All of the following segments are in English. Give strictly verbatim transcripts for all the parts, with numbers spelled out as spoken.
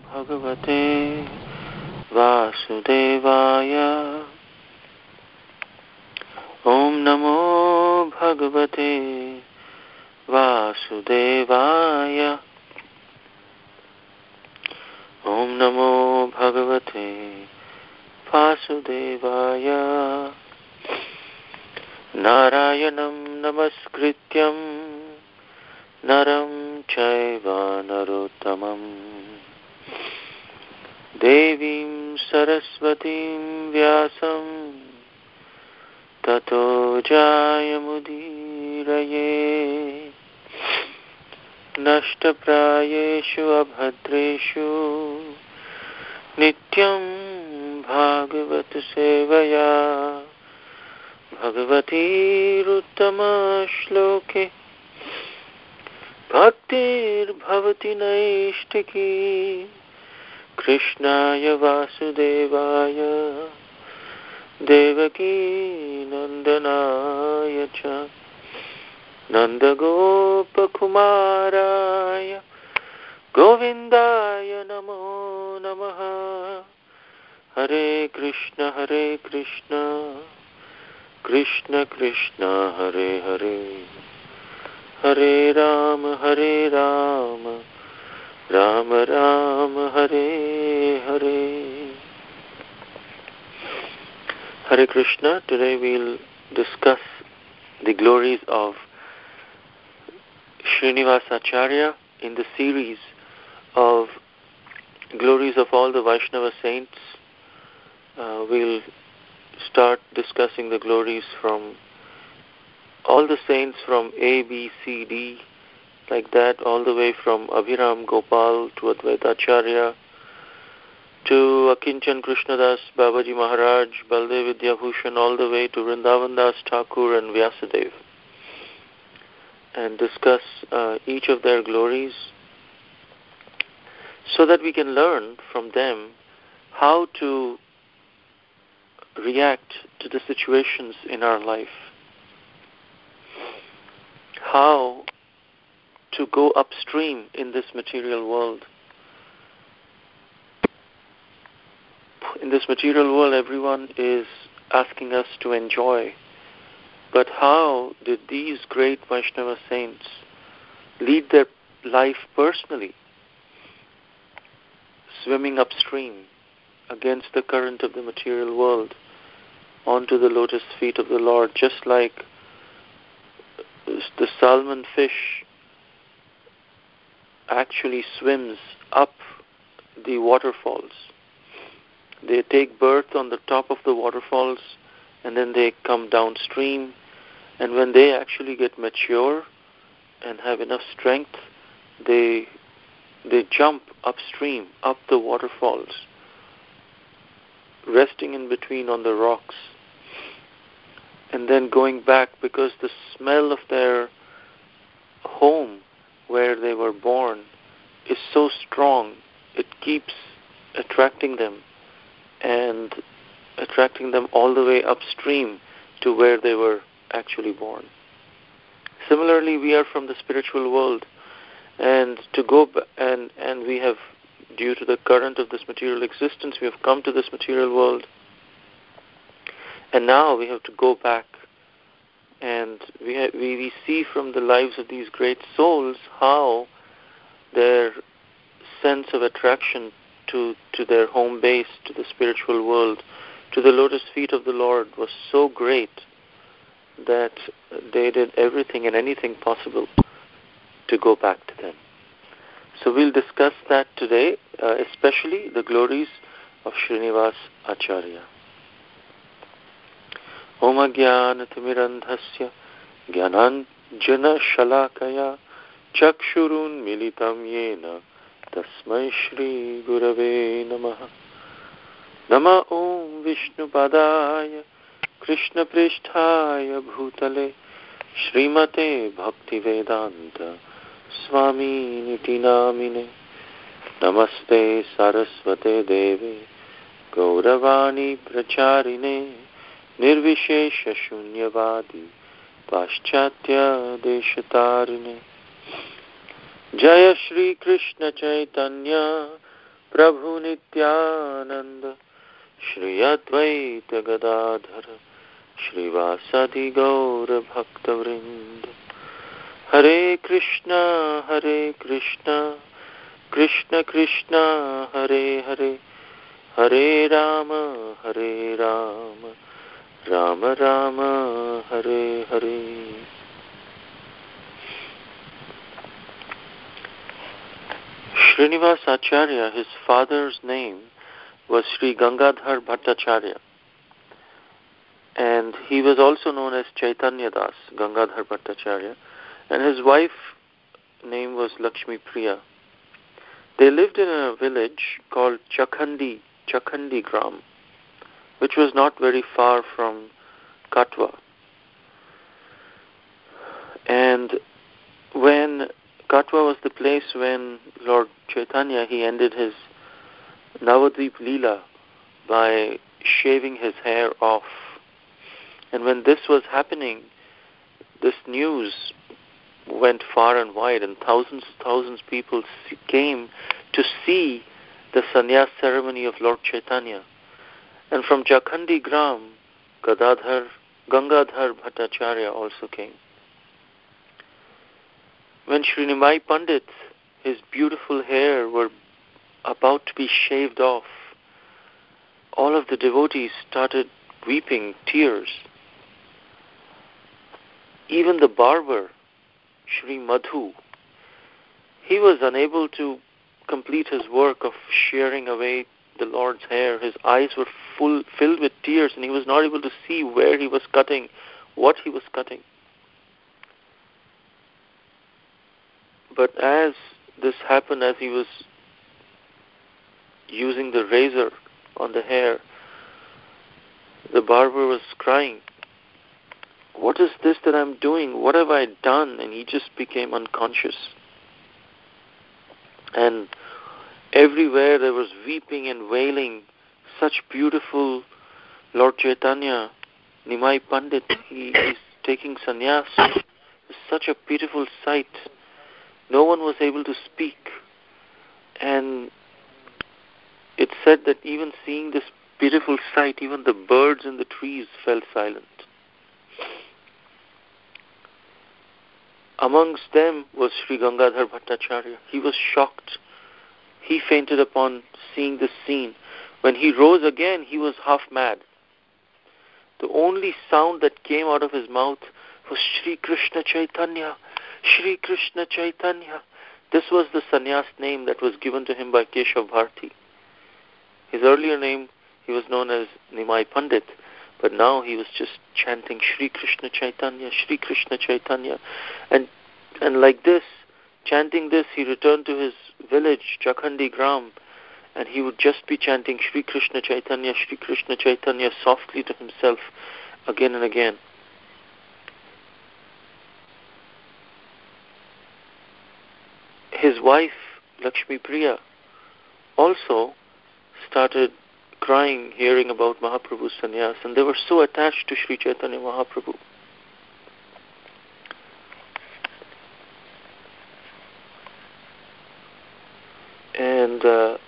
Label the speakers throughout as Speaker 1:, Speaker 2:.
Speaker 1: भगवते वासुदेवाय। ॐ नमो भगवते वासुदेवाय। ॐ नमो भगवते वासुदेवाय। नारायणं नमस्कृत्यं नरं चैव नरोत्तमं देवीं सरस्वतीं व्यासं ततो जयमुदीरये। नष्टप्रायेषु अभद्रेषु नित्यं भागवत सेवया भगवतीरुत्तमश्लोके भक्तिर्भवति नैष्टिकी। कृष्णाय वासुदेवाय देवकी नन्दनाय च नन्दगोपकुमाराय गोविन्दाय नमो नमः। हरे कृष्ण हरे कृष्ण कृष्ण कृष्ण हरे हरे, हरे राम हरे Ram Ram Ram Hare Hare. Hare Krishna. Today we'll discuss the glories of Srinivasacharya in the series of glories of all the Vaishnava saints. Uh, we'll start discussing the glories from all the saints from A, B, C, D, like that, all the way from Abhiram Gopal to Advaitacharya to Akinchan Krishnadas, Babaji Maharaj, Baldev Vidyabhushan, all the way to Vrindavan Das Thakur and Vyasadev, and discuss uh, each of their glories so that we can learn from them how to react to the situations in our life, how to go upstream in this material world. In this material world, everyone is asking us to enjoy. But how did these great Vaishnava saints lead their life personally, swimming upstream against the current of the material world onto the lotus feet of the Lord, just like the salmon fish actually swims up the waterfalls. They take birth on the top of the waterfalls and then they come downstream, and when they actually get mature and have enough strength, they they jump upstream, up the waterfalls, resting in between on the rocks, and then going back, because the smell of their home where they were born is so strong, it keeps attracting them and attracting them all the way upstream to where they were actually born. Similarly, we are from the spiritual world, and to go b- and and we have, due to the current of this material existence, we have come to this material world, and now we have to go back, and we ha- we, we see from the lives of these great souls how their sense of attraction to, to their home base, to the spiritual world, to the lotus feet of the Lord was so great that they did everything and anything possible to go back to them. So we'll discuss that today, uh, especially the glories of Srinivas Acharya. Om Ajnanatirmirandhasya Jnananjana Shalakaya Chakshurun Militam Yena Tasmai Shri Gurave Namaha. Nama Om Vishnu Padaya Krishna Pristhaya Bhutale Srimate Bhaktivedanta Swami Niti Namine. Namaste Saraswate Deve Gauravani Pracharine Nirvishesha Shunyavadi Paschatya Deshatarine. Jaya Shri Krishna Chaitanya Prabhu Nityananda Shri Advaita Gadadhara Shrivasadi Gaura Bhaktavrinda. Hare Krishna, Hare Krishna, Krishna Krishna, Hare Hare, Hare Rama, Hare Rama, Rama Rama, Hare Hare. Srinivas Acharya, his father's name was Sri Gangadhar Bhattacharya, and he was also known as Chaitanya Das, Gangadhar Bhattacharya, and his wife name was Lakshmi Priya. They lived in a village called Chakhandi, Chakhandi Gram, which was not very far from Katwa. And when Katwa was the place when Lord Chaitanya, he ended his Navadvip Leela by shaving his hair off. And when this was happening, this news went far and wide, and thousands and thousands of people came to see the sannyas ceremony of Lord Chaitanya. And from Chakhandi Gram, Gadadhar, Gangadhar Bhattacharya also came. When Sri Nimai Pandit, his beautiful hair were about to be shaved off, all of the devotees started weeping tears. Even the barber, Sri Madhu, he was unable to complete his work of shearing away the Lord's hair. His eyes were full, filled with tears, and he was not able to see where he was cutting, what he was cutting. But as this happened, as he was using the razor on the hair, the barber was crying, "What is this that I'm doing? What have I done?" And he just became unconscious. And everywhere there was weeping and wailing. Such beautiful Lord Chaitanya, Nimai Pandit, he is taking sannyas. It's such a beautiful sight. No one was able to speak. And it said that even seeing this beautiful sight, even the birds in the trees fell silent. Amongst them was Sri Gangadhar Bhattacharya. He was shocked. He fainted upon seeing this scene. When he rose again, he was half mad. The only sound that came out of his mouth was Shri Krishna Chaitanya, Shri Krishna Chaitanya. This was the sannyas name that was given to him by Keshav Bharti. His earlier name, he was known as Nimai Pandit, but now he was just chanting Shri Krishna Chaitanya, Shri Krishna Chaitanya. And and like this, chanting this, he returned to his village, Chakhandi Gram, and he would just be chanting Shri Krishna Chaitanya, Shri Krishna Chaitanya softly to himself again and again. His wife, Lakshmi Priya, also started crying, hearing about Mahaprabhu's sannyas, and they were so attached to Sri Chaitanya Mahaprabhu. And uh,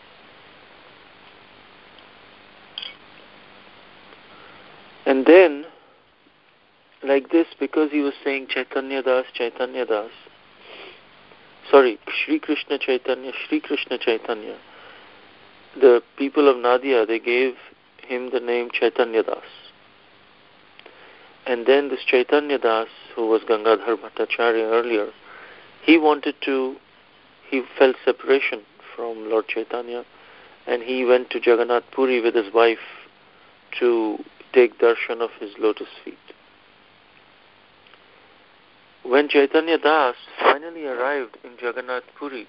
Speaker 1: and then, like this, because he was saying Chaitanya Das, Chaitanya Das, sorry, Shri Krishna Chaitanya, Shri Krishna Chaitanya, the people of Nadia, they gave him the name Chaitanya Das. And then this Chaitanya Das, who was Gangadhar Bhattacharya earlier, he wanted to, he felt separation from Lord Chaitanya, and he went to Jagannath Puri with his wife to take darshan of his lotus feet. When Chaitanya Das finally arrived in Jagannath Puri,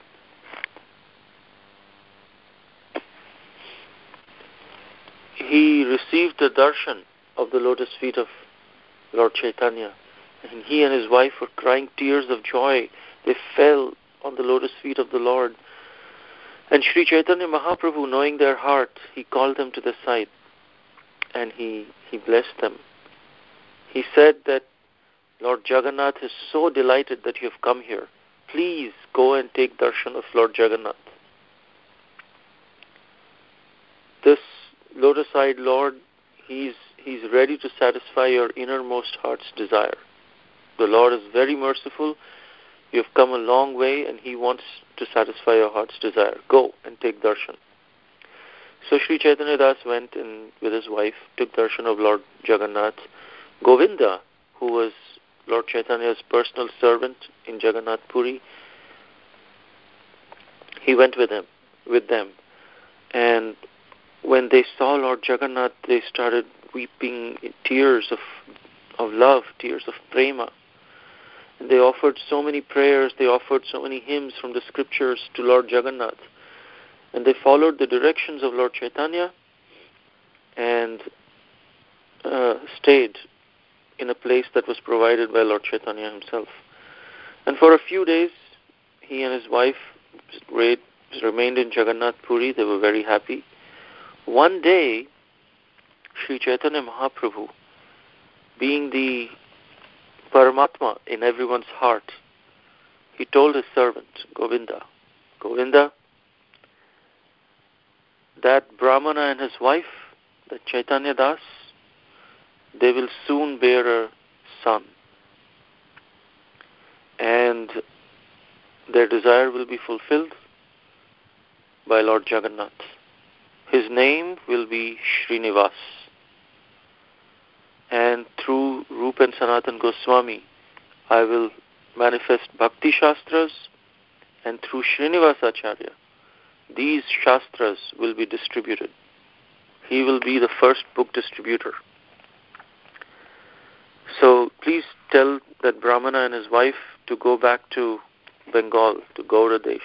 Speaker 1: he received the darshan of the lotus feet of Lord Chaitanya, and he and his wife were crying tears of joy. They fell on the lotus feet of the Lord. And Sri Chaitanya Mahaprabhu, knowing their heart, he called them to the side and he, he blessed them. He said that Lord Jagannath is so delighted that you have come here. Please go and take darshan of Lord Jagannath. lotus-eyed Lord, He's He's ready to satisfy your innermost heart's desire. The Lord is very merciful. You have come a long way, and He wants to satisfy your heart's desire. Go and take darshan. So Sri Chaitanya Das went and with his wife took darshan of Lord Jagannath. Govinda, who was Lord Chaitanya's personal servant in Jagannath Puri, he went with him, with them. And when they saw Lord Jagannath, they started weeping tears of of love, tears of prema. And they offered so many prayers, they offered so many hymns from the scriptures to Lord Jagannath. And they followed the directions of Lord Chaitanya and uh, stayed in a place that was provided by Lord Chaitanya himself. And for a few days, he and his wife remained in Jagannath Puri. They were very happy. One day, Sri Chaitanya Mahaprabhu, being the Paramatma in everyone's heart, he told his servant, Govinda, Govinda, that Brahmana and his wife, that Chaitanya Das, they will soon bear a son. And their desire will be fulfilled by Lord Jagannath. His name will be Srinivas. And through Rup and Sanatan Goswami, I will manifest Bhakti Shastras, and through Srinivas Acharya, these Shastras will be distributed. He will be the first book distributor. So please tell that Brahmana and his wife to go back to Bengal, to Gaura Desh.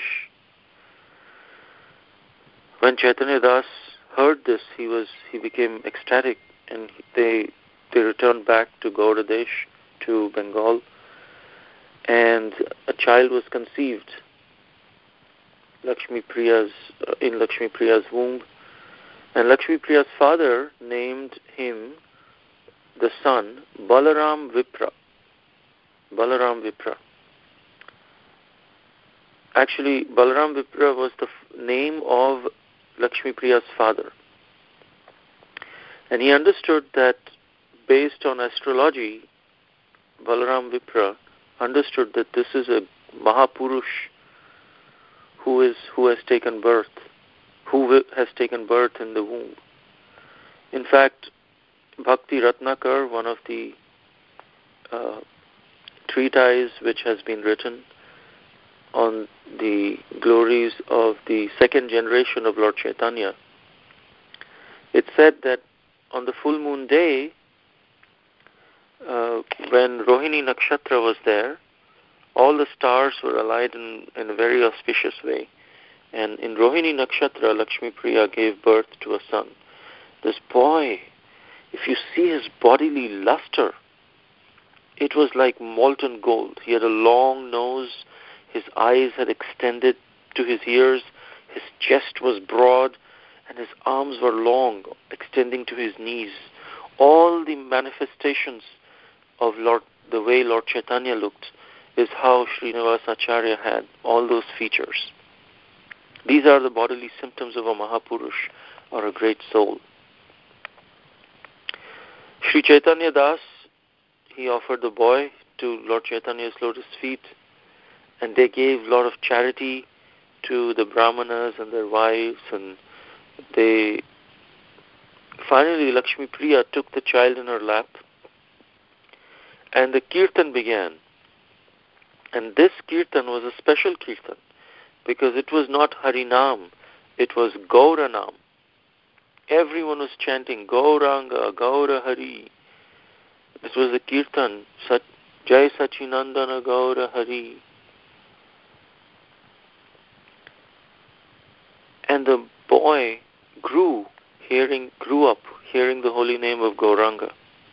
Speaker 1: When Chaitanya Das heard this, he was he became ecstatic, and they they returned back to Gaura Desh, to Bengal, and a child was conceived, Lakshmi Priya's uh, in Lakshmi Priya's womb, and Lakshmi Priya's father named him, the son, Balaram Vipra. Balaram Vipra. Actually, Balaram Vipra was the f- name of Lakshmi Priya's father. And he understood that based on astrology, Balaram Vipra understood that this is a Mahapurush who is who has taken birth, who has taken birth in the womb. In fact, Bhakti Ratnakar, one of the uh, treatises which has been written on the glories of the second generation of Lord Chaitanya, it said that on the full moon day, uh, when Rohini Nakshatra was there, all the stars were aligned in, in a very auspicious way. And in Rohini Nakshatra, Lakshmi Priya gave birth to a son. This boy, if you see his bodily luster, it was like molten gold. He had a long nose, his eyes had extended to his ears, his chest was broad, and his arms were long, extending to his knees. All the manifestations of Lord, the way Lord Chaitanya looked, is how Srinivas Acharya had all those features. These are the bodily symptoms of a Mahapurush, or a great soul. Sri Chaitanya Das, he offered the boy to Lord Chaitanya's lotus feet, and they gave a lot of charity to the Brahmanas and their wives, and they finally Lakshmi Priya took the child in her lap, and the kirtan began. And this kirtan was a special kirtan, because it was not Harinam, it was Gauranam. Everyone was chanting Gauranga, Gaura Hari. This was a kirtan, Sat, Jai Sachinandana Gaura Hari. And the boy grew, hearing, grew up hearing the holy name of Gauranga.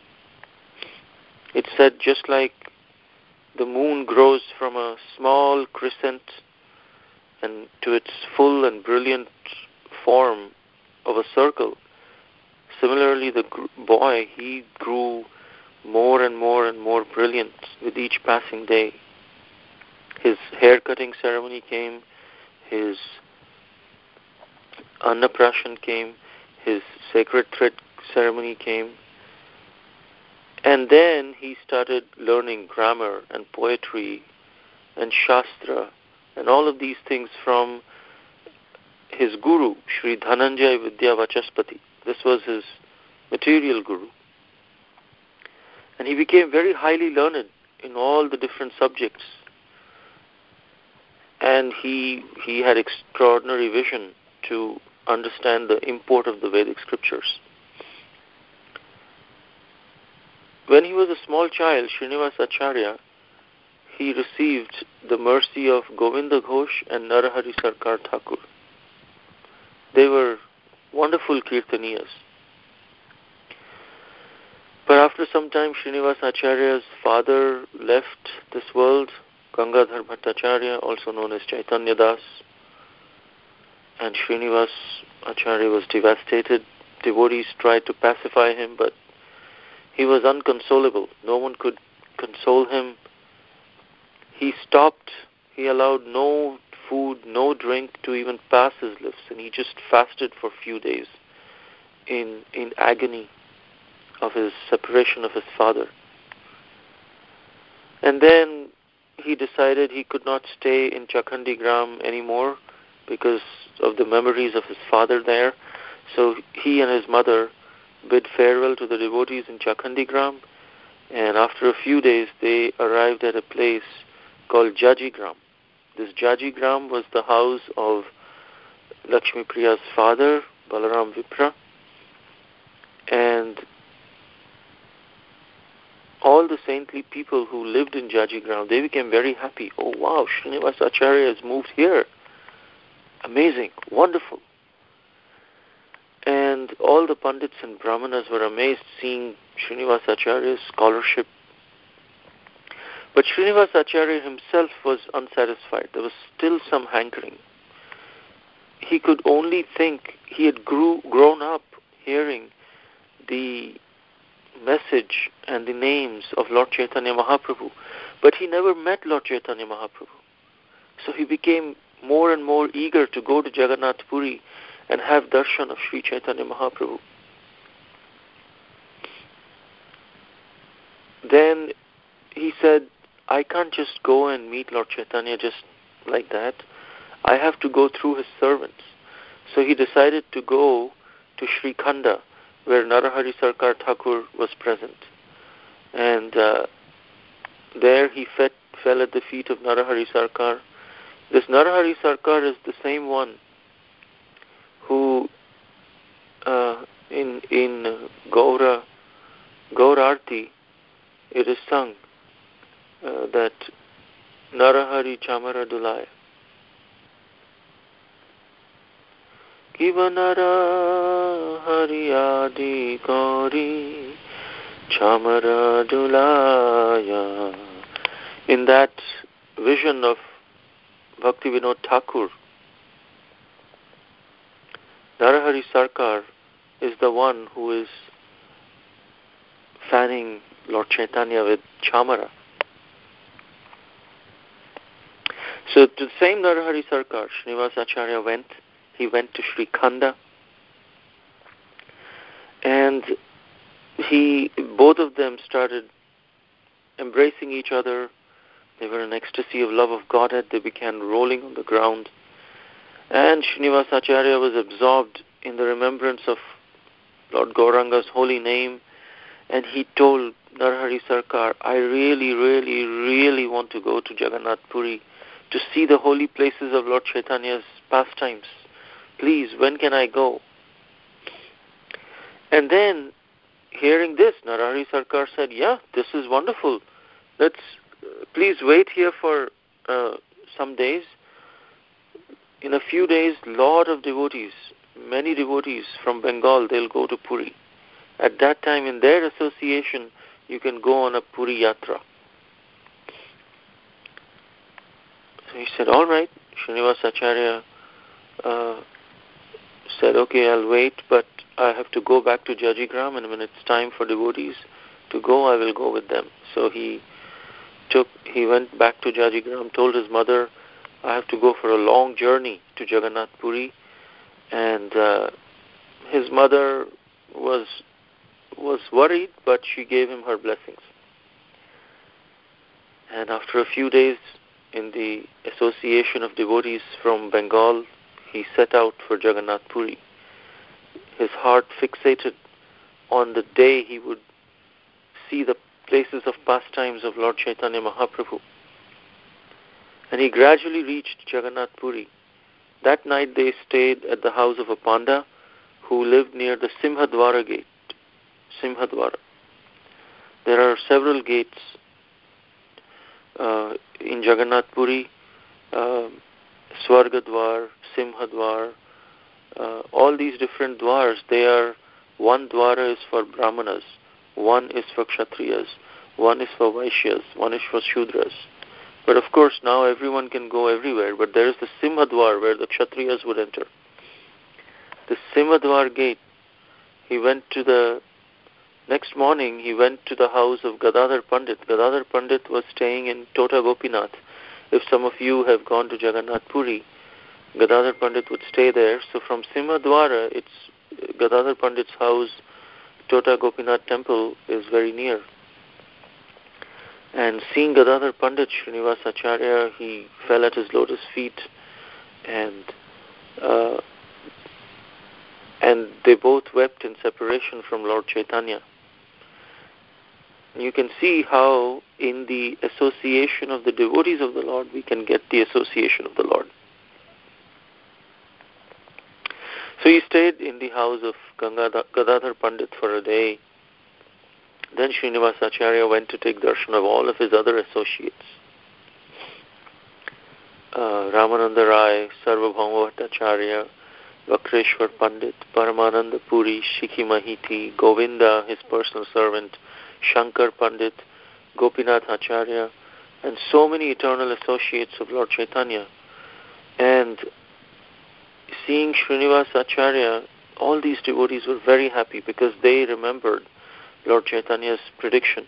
Speaker 1: It said just like the moon grows from a small crescent and to its full and brilliant form of a circle, similarly the boy, he grew more and more and more brilliant with each passing day. His hair-cutting ceremony came, his annaprashan came, his sacred thread ceremony came. And then he started learning grammar and poetry and Shastra and all of these things from his guru, Sri Dhananjay Vidya Vachaspati. This was his material guru. And he became very highly learned in all the different subjects. And he he had extraordinary vision to understand the import of the Vedic scriptures. When he was a small child, Srinivas Acharya, he received the mercy of Govinda Ghosh and Narahari Sarkar Thakur. They were wonderful kirtaniyas. But after some time, Srinivas Acharya's father left this world, Gangadhar Bhattacharya, also known as Chaitanya Das, and Srinivas Acharya was devastated. Devotees tried to pacify him, but he was unconsolable. No one could console him. He stopped. He allowed no food, no drink to even pass his lips, and he just fasted for a few days in in agony of his separation of his father. And then he decided he could not stay in Chakhandi Gram anymore because of the memories of his father there. So he and his mother bid farewell to the devotees in Chakhandi Gram, and after a few days they arrived at a place called Jaji Gram. This Jaji Gram was the house of Lakshmi Priya's father, Balaram Vipra, and all the saintly people who lived in Jaji Gram, they became very happy. Oh wow, Srinivas Acharya has moved here. Amazing, wonderful. And all the Pandits and Brahmanas were amazed seeing Srinivas Acharya's scholarship. But Srinivas Acharya himself was unsatisfied. There was still some hankering. He could only think, he had grew, grown up hearing the message and the names of Lord Chaitanya Mahaprabhu, but he never met Lord Chaitanya Mahaprabhu. So he became more and more eager to go to Jagannath Puri and have darshan of Sri Chaitanya Mahaprabhu. Then he said, I can't just go and meet Lord Chaitanya just like that. I have to go through his servants. So he decided to go to Sri Khanda, where Narahari Sarkar Thakur was present. And uh, there he fed, fell at the feet of Narahari Sarkar. This Narahari Sarkar is the same one who uh, in in Gaura, Gaurarti, it is sung uh, that Narahari Chamara Dulaya. Kiva Narahari Adi Gauri Chamara Dulaya. In that vision of Bhakti Vinod Thakur, Narahari Sarkar is the one who is fanning Lord Chaitanya with Chamara. So to the same Narahari Sarkar, Srinivas Acharya went. He went to Sri Khanda, and he, both of them started embracing each other. They were in ecstasy of love of Godhead. They began rolling on the ground. And Srinivas Acharya was absorbed in the remembrance of Lord Gauranga's holy name. And he told Narahari Sarkar, I really, really, really want to go to Jagannath Puri to see the holy places of Lord Chaitanya's pastimes. Please, when can I go? And then, hearing this, Narahari Sarkar said, yeah, this is wonderful. Let's, uh, please wait here for uh, some days. In a few days, lot of devotees, many devotees from Bengal, they'll go to Puri. At that time, in their association, you can go on a Puri Yatra. So he said, all right. Srinivas Acharya uh, said, okay, I'll wait, but I have to go back to Jajigram, and when it's time for devotees to go, I will go with them. So he took, he went back to Jajigram, told his mother, I have to go for a long journey to Jagannath Puri, and uh, his mother was was worried, but she gave him her blessings. And after a few days in the association of devotees from Bengal, he set out for Jagannath Puri. His heart fixated on the day he would see the places of pastimes of Lord Chaitanya Mahaprabhu. And he gradually reached Jagannath Puri. That night they stayed at the house of a Panda who lived near the Simhadwara gate. Simhadwara. There are several gates uh, in Jagannath Puri, uh, Swargadwar, Simhadwar, uh, all these different dwars, they are, one dwara is for Brahmanas, one is for Kshatriyas, one is for Vaishyas, one is for Shudras. But of course now everyone can go everywhere, but there is the Simhadwar where the Kshatriyas would enter. The Simhadwar gate, he went to the, next morning he went to the house of Gadadhar Pandit. Gadadhar Pandit was staying in Tota Gopinath. If some of you have gone to Jagannath Puri, Gadadhar Pandit would stay there. So from Simhadwara, it's Gadadhar Pandit's house, Tota Gopinath temple is very near. And seeing Gadadhar Pandit, Srinivas Acharya, he fell at his lotus feet, and uh, and they both wept in separation from Lord Chaitanya. You can see how in the association of the devotees of the Lord, we can get the association of the Lord. So he stayed in the house of Gadadhar Pandit for a day. Then Srinivas Acharya went to take darshan of all of his other associates. Uh, Ramananda Rai, Sarvabhauma Bhattacharya, Vakreshwar Pandit, Paramananda Puri, Shikhi Mahiti, Govinda, his personal servant, Shankar Pandit, Gopinath Acharya, and so many eternal associates of Lord Chaitanya. And seeing Srinivas Acharya, all these devotees were very happy because they remembered Lord Chaitanya's prediction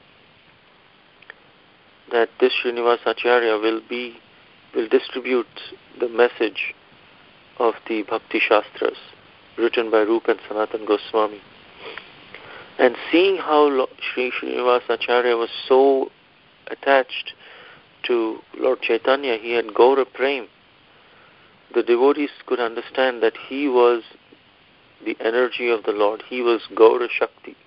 Speaker 1: that this Srinivas Acharya will be, will distribute the message of the Bhakti Shastras written by Rupa and Sanatan Goswami. And seeing how Sri Srinivas Acharya was so attached to Lord Chaitanya, he had Gaura Prem, the devotees could understand that he was the energy of the Lord. He was Gaura Shakti.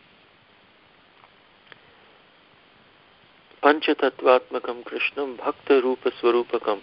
Speaker 1: Panchatattvatmakam Krishnam Bhakta Rupa Swarupakam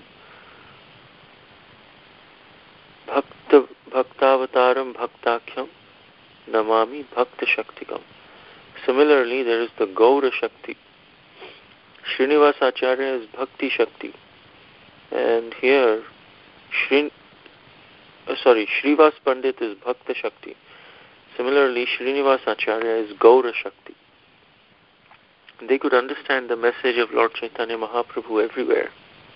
Speaker 1: Bhakta Bhaktavataram Bhaktakhyam Namami Bhakta Shaktikam. Similarly, there is the Gaura Shakti. Srinivas Acharya is Bhakti Shakti. And here, Shrin, uh, sorry, Shrivas Pandit is Bhakta Shakti. Similarly, Srinivas Acharya is Gaura Shakti. They could understand the message of Lord Chaitanya Mahaprabhu everywhere.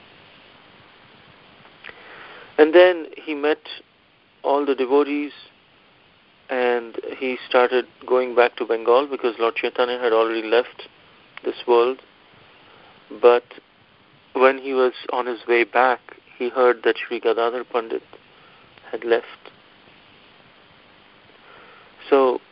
Speaker 1: And then he met all the devotees and he started going back to Bengal because Lord Chaitanya had already left this world. But when he was on his way back, he heard that Sri Gadadhar Pandit had left. So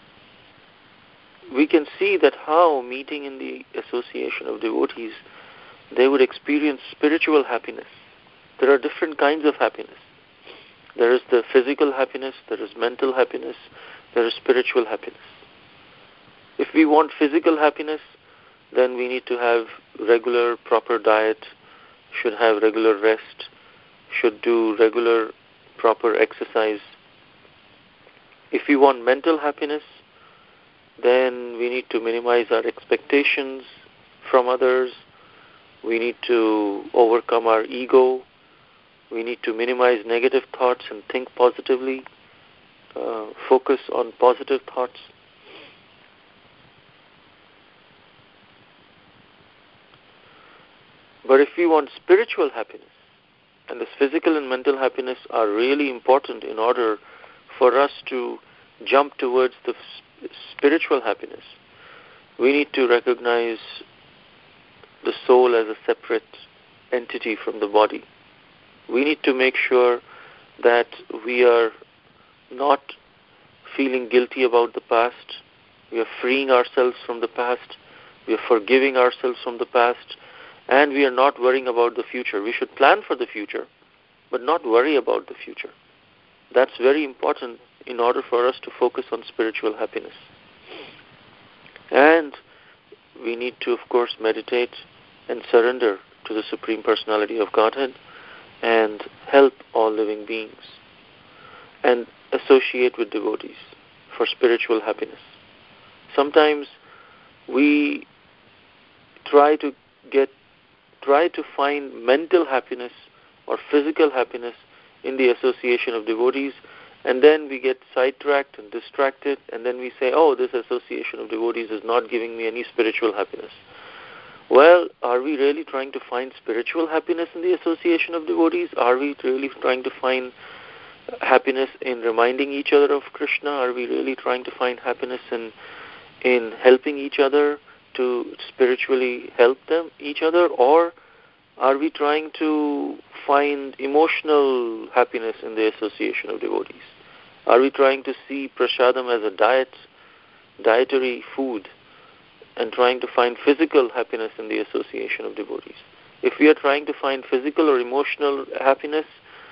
Speaker 1: we can see that how meeting in the association of devotees, they would experience spiritual happiness. There are different kinds of happiness. There is the physical happiness, there is mental happiness, there is spiritual happiness. If we want physical happiness, then we need to have regular, proper diet, should have regular rest, should do regular, proper exercise. If we want mental happiness, then we need to minimize our expectations from others. We need to overcome our ego. We need to minimize negative thoughts and think positively. Uh, focus on positive thoughts. But if we want spiritual happiness, and this physical and mental happiness are really important in order for us to jump towards the spiritual happiness, we need to recognize the soul as a separate entity from the body. We need to make sure that we are not feeling guilty about the past. We are freeing ourselves from the past. We are forgiving ourselves from the past. And we are not worrying about the future. We should plan for the future, but not worry about the future. That's very important in order for us to focus on spiritual happiness. And we need to, of course, meditate and surrender to the Supreme Personality of Godhead and help all living beings and associate with devotees for spiritual happiness. Sometimes we try to get, try to find mental happiness or physical happiness in the association of devotees, and then we get sidetracked and distracted, and then we say, oh, this association of devotees is not giving me any spiritual happiness. Well, are we really trying to find spiritual happiness in the association of devotees? Are we really trying to find happiness in reminding each other of Krishna? Are we really trying to find happiness in in helping each other to spiritually help them, each other? Or are we trying to find emotional happiness in the association of devotees? Are we trying to see prasadam as a diet, dietary food, and trying to find physical happiness in the association of devotees? If we are trying to find physical or emotional happiness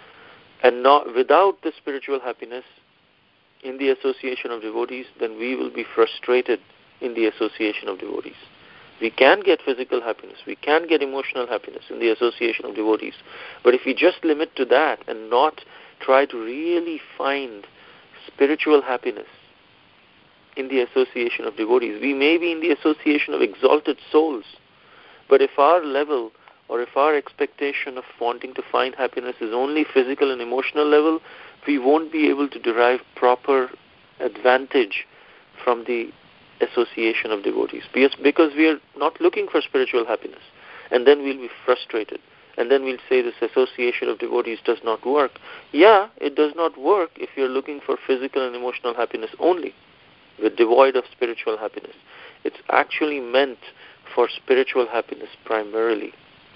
Speaker 1: and not without the spiritual happiness in the association of devotees, then we will be frustrated in the association of devotees. We can get physical happiness, we can get emotional happiness in the association of devotees, but if we just limit to that and not try to really find spiritual happiness in the association of devotees, we may be in the association of exalted souls, but if our level or if our expectation of wanting to find happiness is only physical and emotional level, we won't be able to derive proper advantage from the association of devotees, because, because we are not looking for spiritual happiness, and then we'll be frustrated, and then we'll say this association of devotees does not work. Yeah, it does not work if you're looking for physical and emotional happiness only, with devoid of spiritual happiness. It's actually meant for spiritual happiness primarily.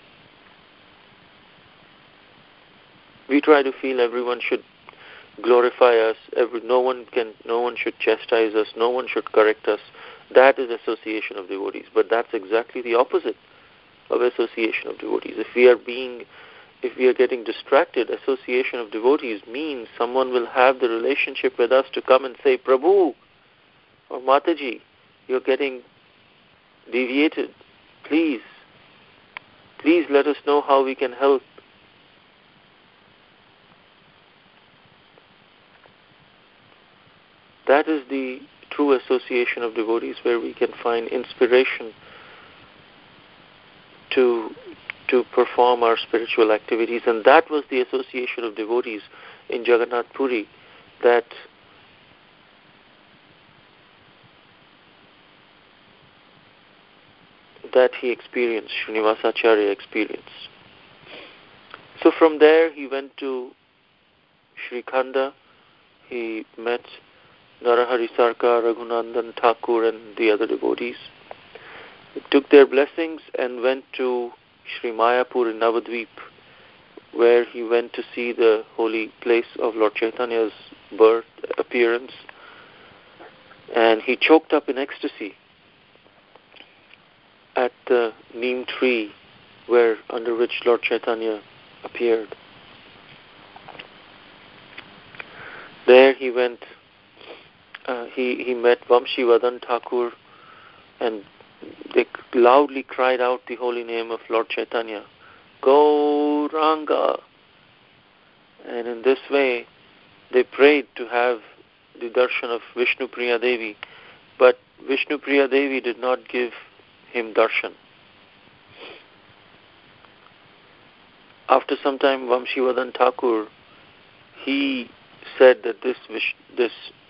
Speaker 1: We try to feel everyone should glorify us, every, no one can, no one should chastise us, no one should correct us. That is association of devotees, but that's exactly the opposite of association of devotees. If we are being, if we are getting distracted, association of devotees means someone will have the relationship with us to come and say, Prabhu or Mataji, you're getting deviated. Please, please let us know how we can help. That is the true association of devotees, where we can find inspiration to to perform our spiritual activities. And that was the association of devotees in Jagannath Puri that that he experienced, Srinivasacharya experienced. So from there he went to Srikhanda. He met Narahari Sarkar, Raghunandan Thakur and the other devotees. He took their blessings and went to Sri Mayapur in Navadvip, where he went to see the holy place of Lord Chaitanya's birth, appearance, and he choked up in ecstasy at the neem tree where under which Lord Chaitanya appeared. There he went, uh, he, he met Vamshivadan Thakur, and they loudly cried out the holy name of Lord Chaitanya, Gauranga. And in this way, they prayed to have the darshan of Vishnu Priya Devi, but Vishnu Priya Devi did not give him darshan. After some time, Vamshivadan Thakur, he said that this Vish, this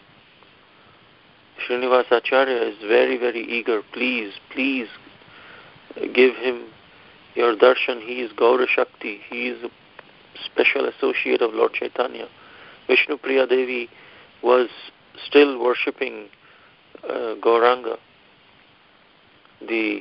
Speaker 1: Srinivasacharya is very, very eager. Please, please give him your darshan. He is Gaura Shakti. He is a special associate of Lord Chaitanya. Vishnu Priya Devi was still worshipping uh, Gauranga, the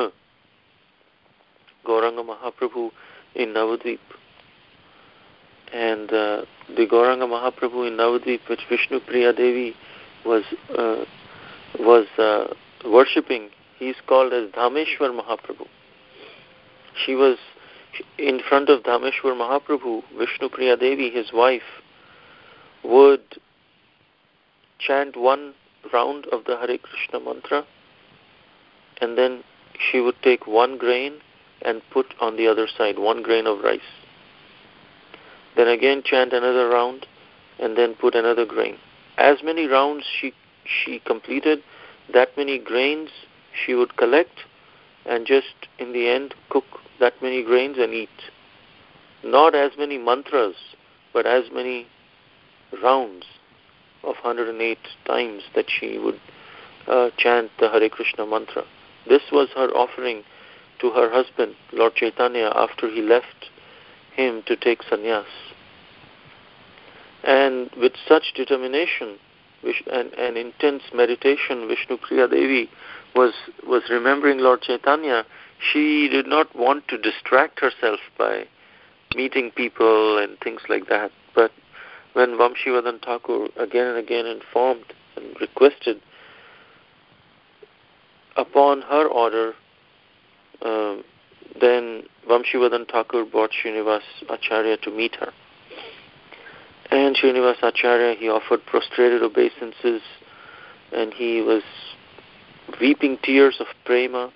Speaker 1: Gauranga Mahaprabhu in Navadvip. And uh, the Gauranga Mahaprabhu in Navadvip, which Vishnu Priya Devi was uh, was uh, worshipping, he's called as Dhameshwar Mahaprabhu. She was in front of Dhameshwar Mahaprabhu. Vishnu Priya Devi, his wife, would chant one round of the Hare Krishna mantra, and then she would take one grain and put on the other side, one grain of rice. Then again chant another round, and then put another grain. As many rounds she she completed, that many grains she would collect, and just in the end cook that many grains and eat. Not as many mantras, but as many rounds of one hundred eight times that she would uh, chant the Hare Krishna mantra. This was her offering to her husband, Lord Chaitanya, after he left him to take sannyas. And with such determination and, and intense meditation, Vishnu Priya Devi was, was remembering Lord Chaitanya. She did not want to distract herself by meeting people and things like that. But when Vamshivadan Thakur again and again informed and requested, upon her order, uh, then Vamshivadan Thakur brought Srinivas Acharya to meet her. And Srinivas Acharya, he offered prostrated obeisances, and he was weeping tears of prema.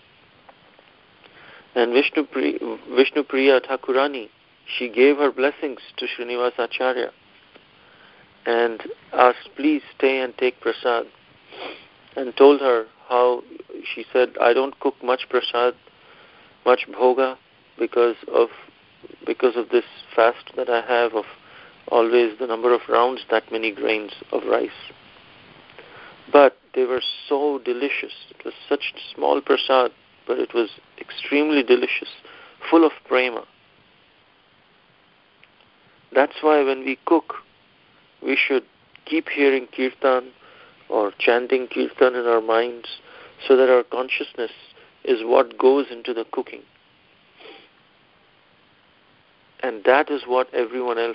Speaker 1: And Vishnu, Pri- Vishnu Priya Thakurani, she gave her blessings to Srinivas Acharya and asked, please stay and take prasad, and told her how, she said, I don't cook much prasad, much bhoga, because of because of this fast that I have of always the number of rounds, that many grains of rice. But they were so delicious. It was such small prasad, but it was extremely delicious, full of prema. That's why when we cook, we should keep hearing kirtan or chanting kirtan in our minds, so that our consciousness is what goes into the cooking. And that is what everyone else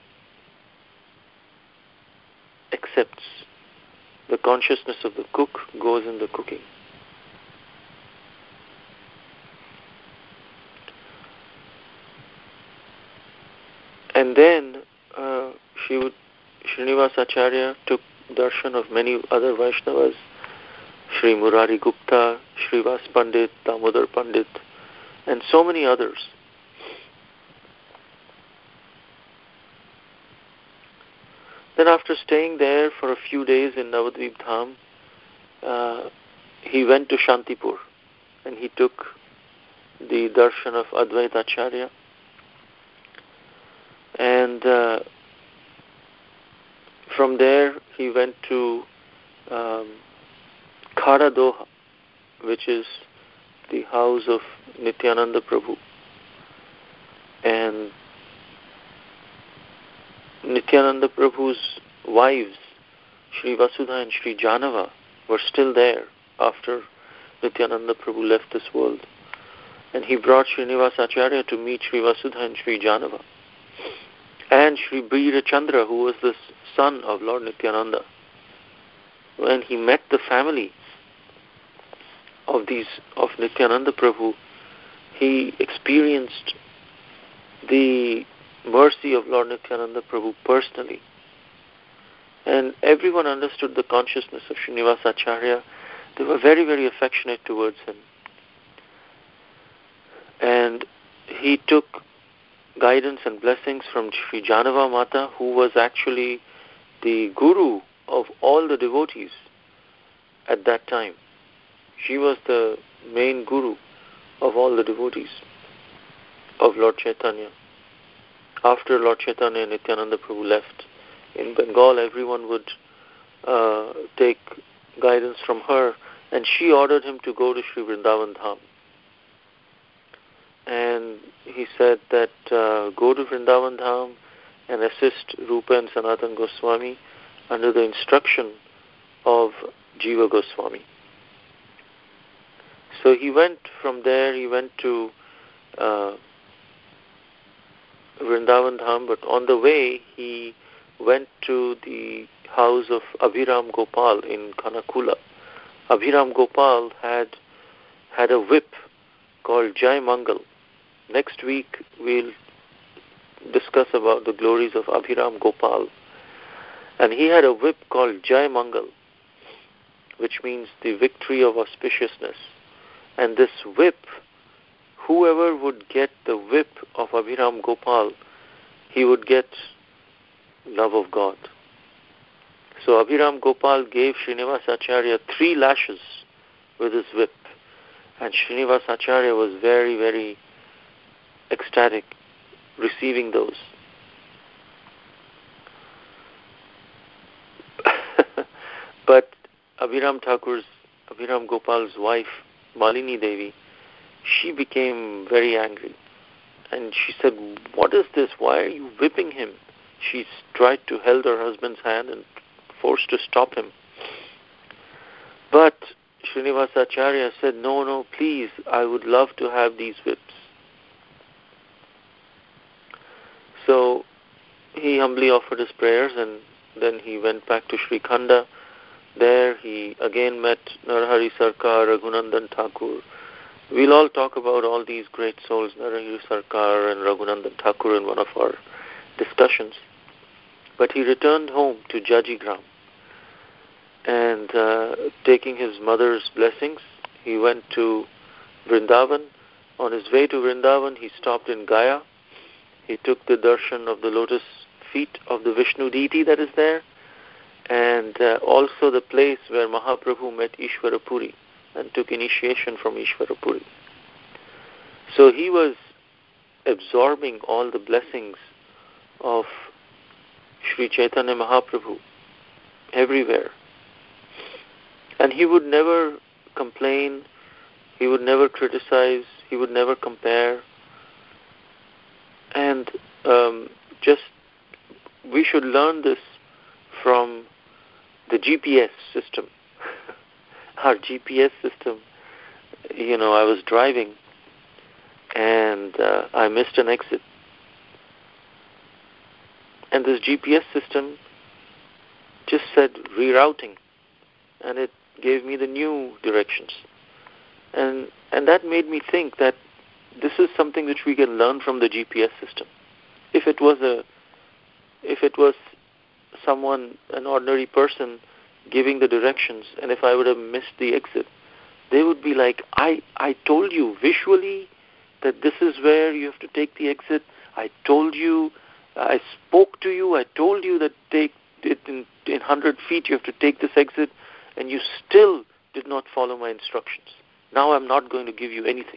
Speaker 1: accepts. The consciousness of the cook goes in the cooking. And then uh, she would, Srinivas Acharya took darshan of many other Vaishnavas, Sri Murari Gupta, Srivas Pandit, Damodar Pandit, and so many others. Then after staying there for a few days in Navadvip Dham, uh, he went to Shantipur, and he took the darshan of Advaita Acharya. And uh, from there he went to um, Khara Doha, which is the house of Nityananda Prabhu. And Nityananda Prabhu's wives, Sri Vasudha and Sri Janava, were still there after Nityananda Prabhu left this world. And he brought Srinivas Acharya to meet Sri Vasudha and Sri Janava. And Sri Bira Chandra, who was the son of Lord Nityananda. When he met the family of these of Nityananda Prabhu, he experienced the mercy of Lord Nityananda Prabhu personally. And everyone understood the consciousness of Srinivas Acharya. They were very, very affectionate towards him. And he took guidance and blessings from Sri Janava Mata, who was actually the guru of all the devotees at that time. She was the main guru of all the devotees of Lord Chaitanya. After Lord Chaitanya and Nityananda Prabhu left, in Bengal everyone would uh, take guidance from her, and she ordered him to go to Sri Vrindavan Dham. And he said that uh, go to Vrindavan Dham and assist Rupa and Sanatan Goswami under the instruction of Jiva Goswami. So he went from there, he went to uh, Vrindavan Dham, but on the way he went to the house of Abhiram Gopal in Kanakula. Abhiram Gopal had had a whip called Jai Mangal. Next week we'll discuss about the glories of Abhiram Gopal. And he had a whip called Jai Mangal, which means the victory of auspiciousness. And this whip, whoever would get the whip of Abhiram Gopal, he would get love of God. So Abhiram Gopal gave Srinivasacharya three lashes with his whip. And Srinivasacharya was very, very ecstatic receiving those. But Abhiram Thakur's, Abhiram Gopal's wife, Malini Devi, she became very angry. And she said, "What is this? Why are you whipping him?" She tried to hold her husband's hand and forced to stop him. But Srinivasacharya said, "No, no, please, I would love to have these whips." So he humbly offered his prayers, and then he went back to Sri Khanda. There he again met Narahari Sarkar, Raghunandan Thakur. We'll all talk about all these great souls, Narahari Sarkar and Raghunandan Thakur, in one of our discussions. But he returned home to Jajigram, and uh, taking his mother's blessings, he went to Vrindavan. On his way to Vrindavan, he stopped in Gaya. He took the darshan of the lotus feet of the Vishnu deity that is there, and uh, also the place where Mahaprabhu met Ishwarapuri and took initiation from Ishwarapuri. So he was absorbing all the blessings of Sri Chaitanya Mahaprabhu everywhere. And he would never complain, he would never criticize, he would never compare. And um, just, we should learn this from the G P S system. Our G P S system, you know, I was driving and uh, I missed an exit. And this G P S system just said rerouting, and it gave me the new directions. And and that made me think that this is something which we can learn from the G P S system. If it was a, if it was someone, an ordinary person, giving the directions, and if I would have missed the exit, they would be like, I, I told you visually that this is where you have to take the exit. I told you, I spoke to you, I told you that take it in, in one hundred feet you have to take this exit, and you still did not follow my instructions. Now I'm not going to give you anything.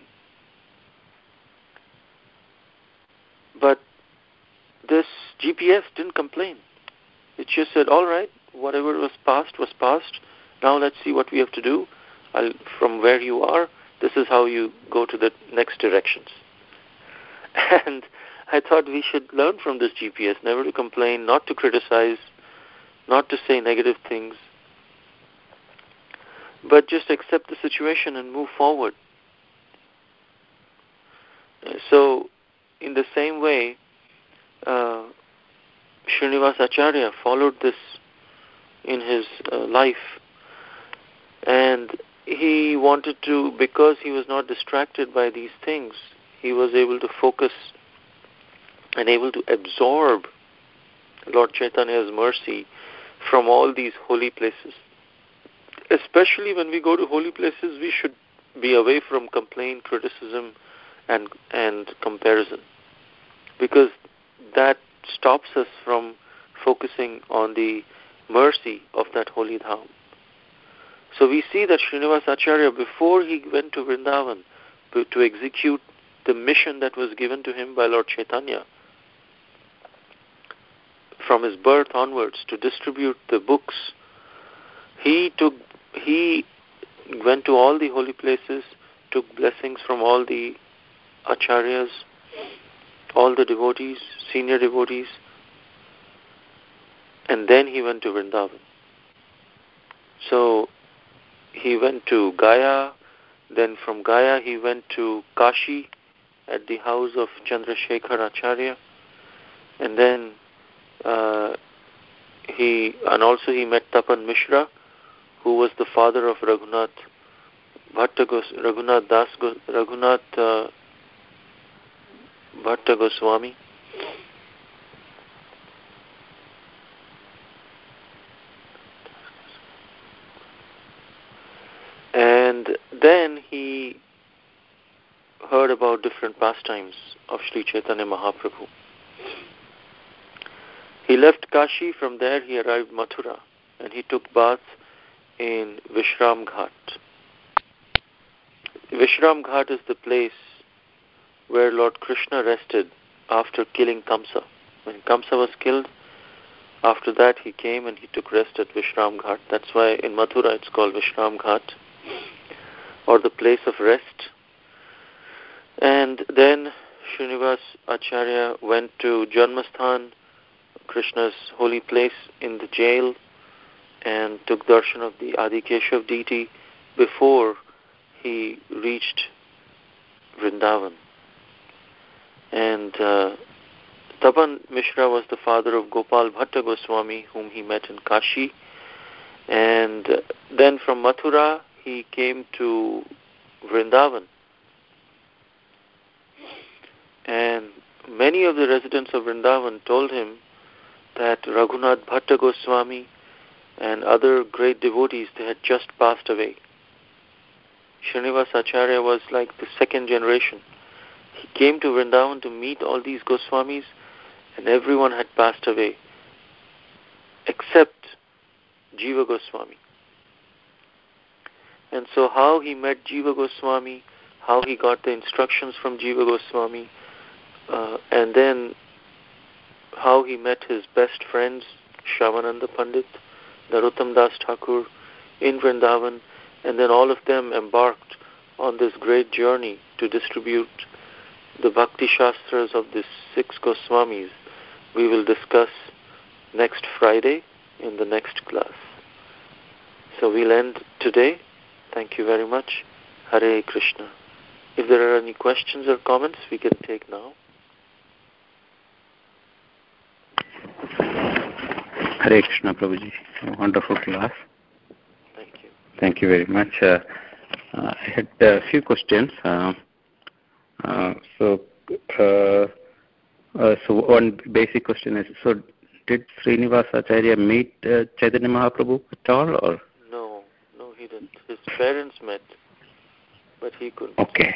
Speaker 1: But this G P S didn't complain. It just said, all right, whatever was past was past. Now let's see what we have to do. I'll, from where you are, this is how you go to the next directions. And I thought we should learn from this G P S, never to complain, not to criticize, not to say negative things, but just accept the situation and move forward. So, in the same way, uh, Srinivasacharya followed this in his uh, life, and he wanted to, because he was not distracted by these things, he was able to focus and able to absorb Lord Chaitanya's mercy from all these holy places. Especially when we go to holy places, we should be away from complaint, criticism, and and comparison, because that stops us from focusing on the mercy of that holy dham. So we see that Srinivasacharya, before he went to Vrindavan to, to execute the mission that was given to him by Lord Chaitanya, from his birth onwards, to distribute the books, he took he went to all the holy places, took blessings from all the acharyas, all the devotees, senior devotees, and then he went to Vrindavan. So he went to Gaya, then from Gaya he went to Kashi at the house of Chandrasekhar Acharya, And then uh, he, and also he met Tapan Mishra, who was the father of Raghunath Bhatta Gos, Raghunath Das, Raghunath uh, Bhatta Goswami. And then he heard about different pastimes of Sri Chaitanya Mahaprabhu. He left Kashi. From there he arrived Mathura, and he took bath in Vishram Ghat. Vishram Ghat is the place where Lord Krishna rested after killing Kamsa. When Kamsa was killed, after that he came and he took rest at Vishram Ghat. That's why in Mathura it's called Vishram Ghat, or the place of rest. And then Srinivas Acharya went to Janmasthan, Krishna's holy place, in the jail, and took darshan of the Adi Keshav deity before he reached Vrindavan. And uh, Tapan Mishra was the father of Gopal Bhatta Goswami, whom he met in Kashi. And then from Mathura he came to Vrindavan. And many of the residents of Vrindavan told him that Raghunath Bhatta Goswami and other great devotees, they had just passed away. Srinivas Acharya was like the second generation. He came to Vrindavan to meet all these Goswamis, and everyone had passed away except Jiva Goswami. And so how he met Jiva Goswami, how he got the instructions from Jiva Goswami, uh, and then how he met his best friends, Shravananda Pandit, Narottam Das Thakur, in Vrindavan, and then all of them embarked on this great journey to distribute the Bhakti Shastras of the six Goswamis. We will discuss next Friday in the next class. So we'll end today. Thank you very much. Hare Krishna. If there are any questions or comments, we can take now.
Speaker 2: Hare Krishna, Prabhuji. Wonderful class.
Speaker 1: Thank you.
Speaker 2: Thank you very much. Uh, uh, I had a few questions. Uh, uh, so, uh, uh, so one basic question is: so, did Srinivas Acharya meet uh, Chaitanya Mahaprabhu at all, or?
Speaker 1: No, no, he didn't. His parents met, but he couldn't.
Speaker 2: Okay.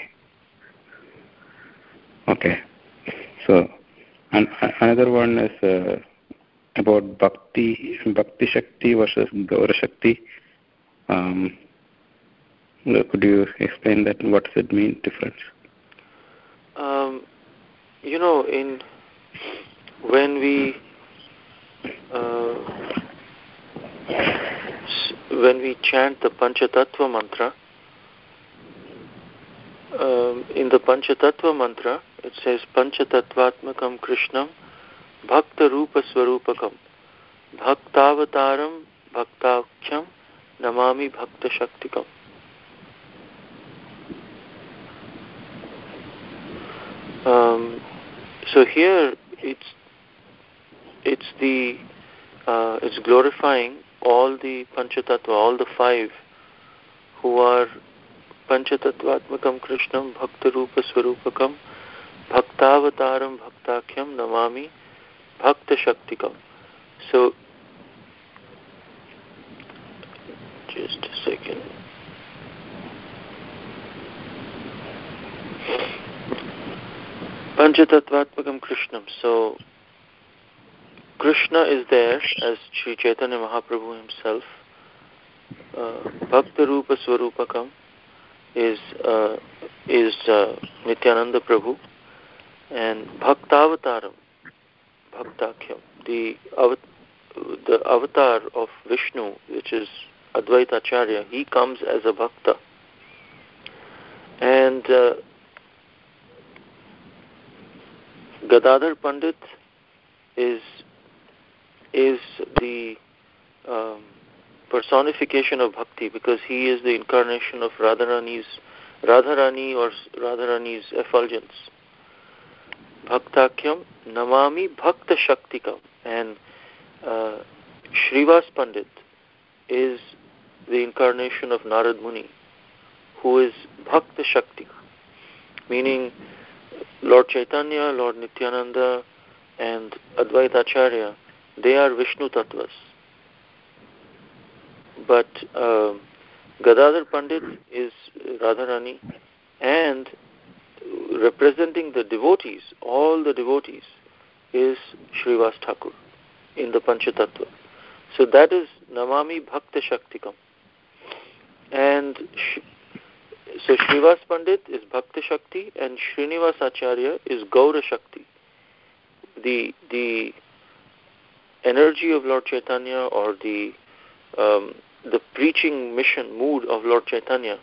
Speaker 2: Okay. So, and another one is uh, about Bhakti, Bhakti Shakti versus Gaura Shakti. Um, could you explain that? What does it mean, difference?
Speaker 1: Um, you know, in when we uh, when we chant the Panchatattva mantra, um, in the Panchatattva mantra, it says Panchatattvatmakam Krishnam Bhakta Rupa Swarupakam Bhaktavataram Bhaktakhyam Namami Bhakta Shaktikam. Um, so here it's it's the uh, it's glorifying all the Panchatattva, all the five who are Panchatattvatmakam Krishnam Bhakta Rupa Swarupakam Bhaktavataram Bhaktakhyam Namami Bhakta Shaktikam. So just a second. Panchatattvatmakam Krishnam. So Krishna is there as Sri Chaitanya Mahaprabhu himself. Uh, Bhakta Rupa Swarupakam is uh, is uh, Nityananda Prabhu, and Bhaktavataram, Bhaktakhyam, the avat- the avatar of Vishnu, which is Advaita Acharya, he comes as a bhakta. And uh, Gadadhar Pandit is is the um, personification of bhakti, because he is the incarnation of Radharani's Radharani or Radharani's effulgence. Bhaktakyam Namami Bhakta Shaktikam. And uh, Shrivas Pandit is the incarnation of Narad Muni, who is Bhakta Shakti, meaning Lord Chaitanya, Lord Nityananda, and Advaita Acharya, they are Vishnu Tattvas. But uh, Gadadhar Pandit is Radharani, and representing the devotees, all the devotees, is Srivas Thakur in the Panchatattva. So that is Namami Bhakta Shaktikam. And sh- so Srivas Pandit is Bhakta Shakti, and Srinivas Acharya is Gaura Shakti. The the energy of Lord Chaitanya, or the um, the preaching mission mood of Lord Chaitanya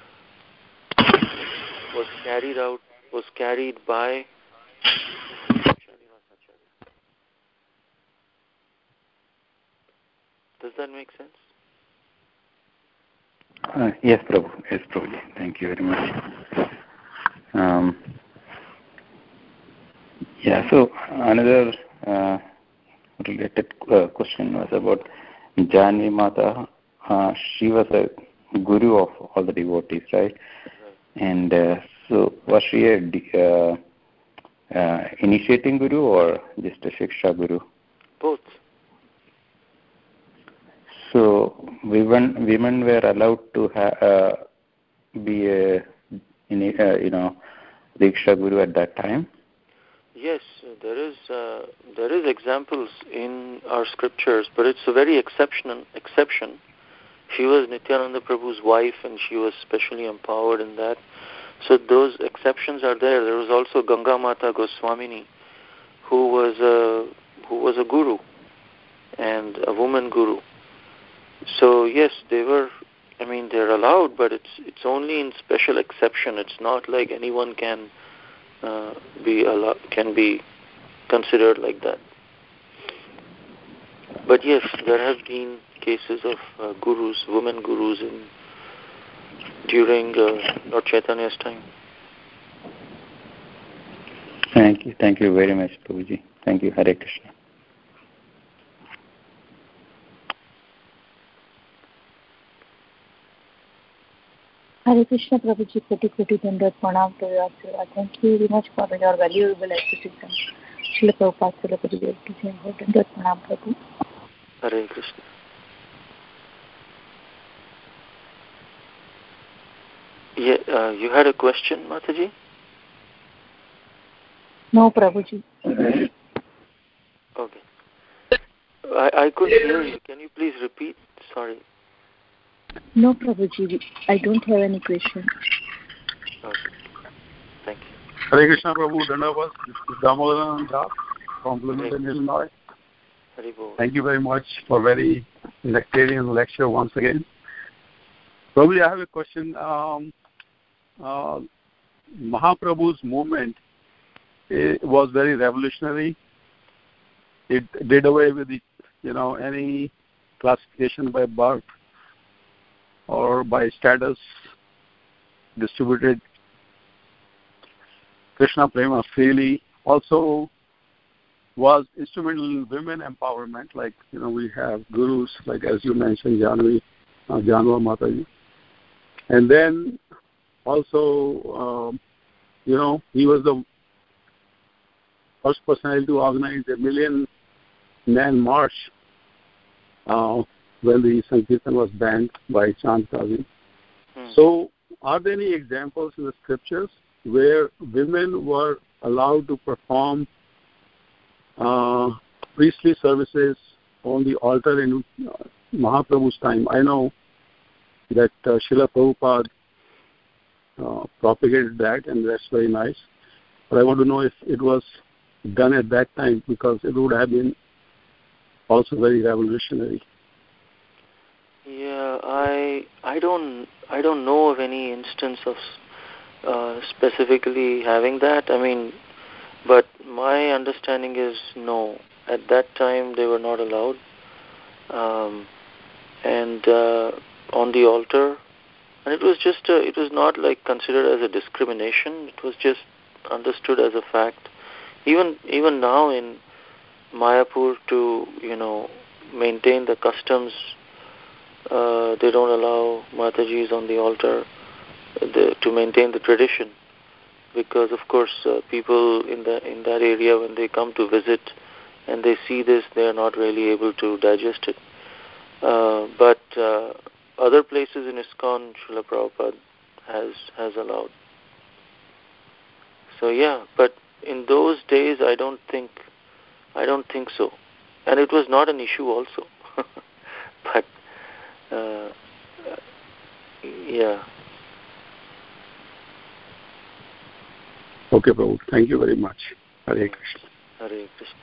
Speaker 1: was carried out, was carried by Srinivas Acharya. Does that make sense?
Speaker 2: Uh, yes, Prabhu. Yes, Prabhuji. Thank you very much. Um, yeah, so another uh, related uh, question was about Janvi Mata. Uh, she was a guru of all the devotees, right? right. And uh, so was she a uh, uh, initiating guru or just a Shiksha guru?
Speaker 1: Both.
Speaker 2: So women women were allowed to ha- uh, be a in, uh, you know Diksha guru at that time.
Speaker 1: Yes, there is uh, there is examples in our scriptures, but it's a very exceptional exception. She was Nityananda Prabhu's wife, and she was specially empowered in that. So those exceptions are there. There was also Ganga Mata Goswamini, who was a who was a guru and a woman guru. So yes, they were. I mean, they're allowed, but it's it's only in special exception. It's not like anyone can uh, be allowed, can be considered like that. But yes, there have been cases of uh, gurus, women gurus, in during uh, Lord Chaitanya's time.
Speaker 2: Thank you, thank you very much, Prabhuji. Thank you, Hare Krishna.
Speaker 3: Hare Krishna, Prabhuji, Koti Koti Dandat Pranam to your Seva. Thank you very much for your valuable exposition. Srila Prabhupada, Srila Prabhupada, Dandat Pranam, Prabhu.
Speaker 1: Hare Krishna. Yeah, uh, you had a question, Mataji?
Speaker 3: No, Prabhuji.
Speaker 1: Okay. I, I couldn't hear you. Can you please repeat? Sorry.
Speaker 3: No, Prabhuji. I don't have any question.
Speaker 1: Okay. Thank you.
Speaker 4: Hare Krishna, Prabhu. Dandavas. This is Damodaran Das from Bloomington, Illinois. Thank you very much for very nectarian lecture once again. Probably I have a question. Um, uh, Mahaprabhu's movement it was very revolutionary. It did away with the, you know, any classification by birth or by status, distributed Krishna Prema freely. Also was instrumental in women empowerment, like, you know, we have gurus, like as you mentioned, Janvi, uh, Janva Mataji. And then also, um, you know, he was the first personality to organize a million man march uh, when the Sankirtan was banned by Chand Kazi. Hmm. So are there any examples in the scriptures where women were allowed to perform uh, priestly services on the altar in uh, Mahaprabhu's time? I know that uh, Srila Prabhupada uh, propagated that, and that's very nice. But I want to know if it was done at that time, because it would have been also very revolutionary.
Speaker 1: Yeah, I I don't I don't know of any instance of uh, specifically having that. I mean, but my understanding is no. At that time, they were not allowed, um, and uh, on the altar, and it was just a, it was not like considered as a discrimination. It was just understood as a fact. Even even now in Mayapur, to you know maintain the customs, uh, they don't allow Matajis on the altar the, to maintain the tradition, because of course uh, people in the in that area, when they come to visit and they see this, they are not really able to digest it. Uh, but uh, other places in ISKCON, Srila Prabhupada has has allowed. So yeah, but in those days, I don't think, I don't think so, and it was not an issue also. But uh, yeah.
Speaker 4: Okay, Prabhu. Thank you very much. Hare Krishna.
Speaker 1: Hare Krishna.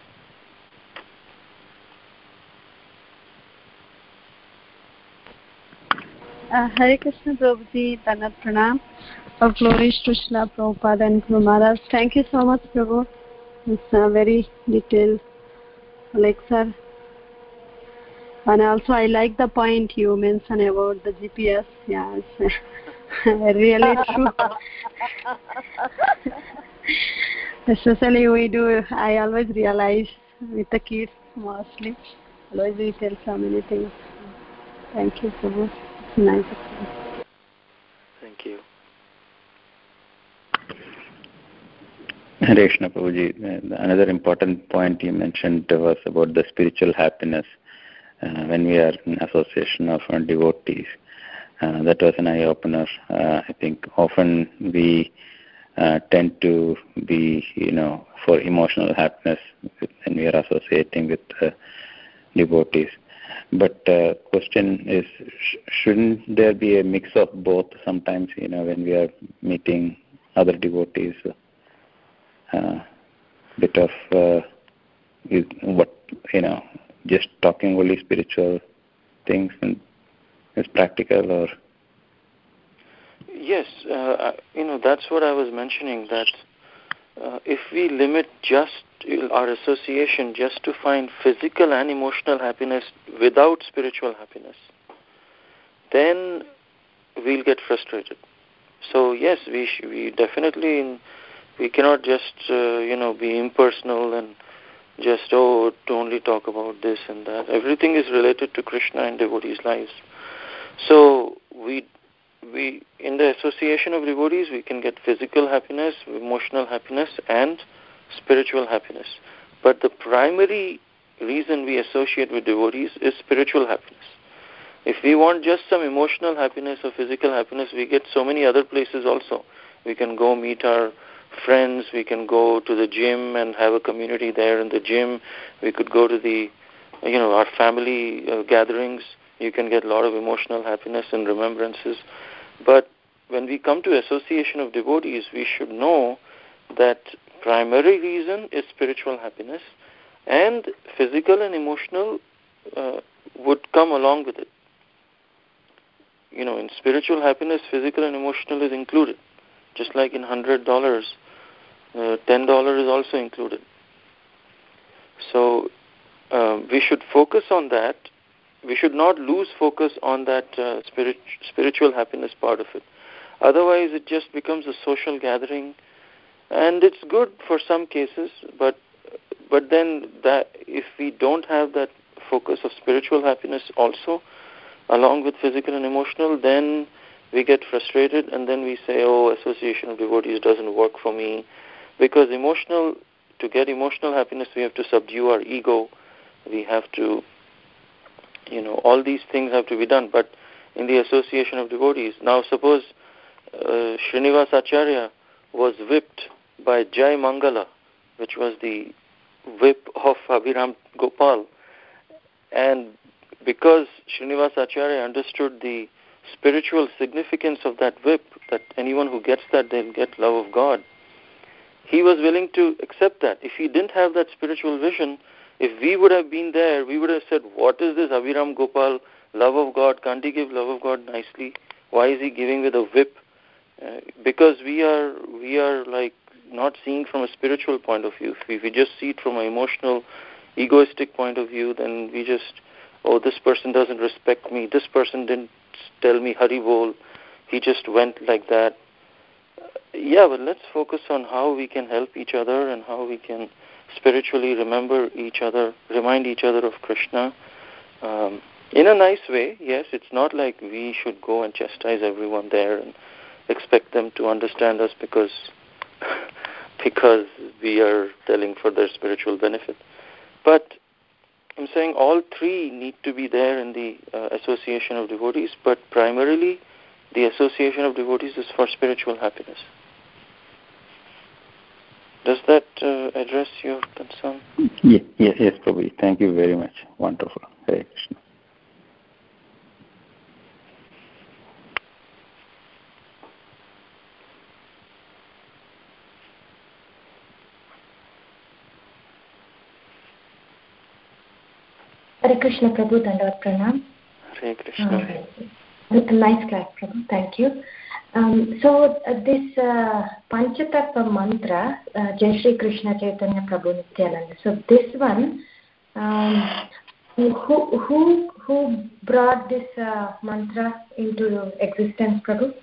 Speaker 5: Uh, Hare Krishna Prabhuji, Tanat Pranam. Of glories to Srila Prabhupada and Guru Maharaj. Thank you so much, Prabhu. It's a very detailed lecture. And also, I like the point you mentioned about the G P S. Yeah, it's really true. Especially we do, I always realize with the kids mostly. Always we tell so many things. Thank you, Prabhu. It's nice.
Speaker 1: Thank you.
Speaker 2: Hare Krishna Prabhuji. Another important point you mentioned was about the spiritual happiness uh, when we are in association of uh, devotees. Uh, that was an eye-opener. Uh, I think often we uh, tend to be, you know, for emotional happiness when we are associating with uh, devotees. But uh, question is, sh- shouldn't there be a mix of both sometimes, you know, when we are meeting other devotees? Uh, bit of uh, is what you know, just talking only spiritual things and is practical, or
Speaker 1: yes, uh, you know that's what I was mentioning. That uh, if we limit just our association just to find physical and emotional happiness without spiritual happiness, then we'll get frustrated. So yes, we sh- we definitely. We cannot just, uh, you know, be impersonal and just, oh, to only talk about this and that. Everything is related to Krishna and devotees' lives. So we, we, in the association of devotees, we can get physical happiness, emotional happiness, and spiritual happiness. But the primary reason we associate with devotees is spiritual happiness. If we want just some emotional happiness or physical happiness, we get so many other places also. We can go meet our friends, we can go to the gym and have a community there in the gym. We could go to the, you know, our family uh, gatherings. You can get a lot of emotional happiness and remembrances. But when we come to association of devotees, we should know that primary reason is spiritual happiness, and physical and emotional uh, would come along with it. You know, in spiritual happiness, physical and emotional is included. Just like in one hundred dollars, uh, ten dollars is also included. So uh, we should focus on that. We should not lose focus on that uh, spirit, spiritual happiness part of it. Otherwise, it just becomes a social gathering, and it's good for some cases. But but then that if we don't have that focus of spiritual happiness also, along with physical and emotional, then we get frustrated, and then we say, oh, association of devotees doesn't work for me. Because emotional, to get emotional happiness, we have to subdue our ego. We have to, you know, all these things have to be done. But in the association of devotees, now suppose uh, Srinivas Acharya was whipped by Jai Mangala, which was the whip of Abhiram Gopal. And because Srinivas Acharya understood the spiritual significance of that whip, that anyone who gets that, they'll get love of God, he was willing to accept that. If he didn't have that spiritual vision, if we would have been there, we would have said, what is this Abhiram Gopal, love of God? Can't he give love of God nicely? Why is he giving with a whip? Uh, because we are we are like not seeing from a spiritual point of view. If we just see it from an emotional, egoistic point of view, then we just, oh, this person doesn't respect me. This person didn't tell me Hari Bol. He just went like that. Yeah, but let's focus on how we can help each other and how we can spiritually remember each other, remind each other of Krishna. Um, in a nice way, yes. It's not like we should go and chastise everyone there and expect them to understand us because because we are telling for their spiritual benefit. But I'm saying all three need to be there in the uh, association of devotees, but primarily the association of devotees is for spiritual happiness. Does that uh, address your concern?
Speaker 2: Yes, yes, yes, Prabhuji. Thank you very much. Wonderful. Hare Krishna.
Speaker 3: Hare Krishna, Prabhu, Dandavat Pranam.
Speaker 1: Hare Krishna.
Speaker 3: Uh, nice class, Prabhu. Thank you. Um, so uh, this uh, Panchatattva mantra, uh, Jai Shri Krishna Chaitanya Prabhu Nityananda. So this one, um, who who who brought this uh, mantra into existence, Prabhu?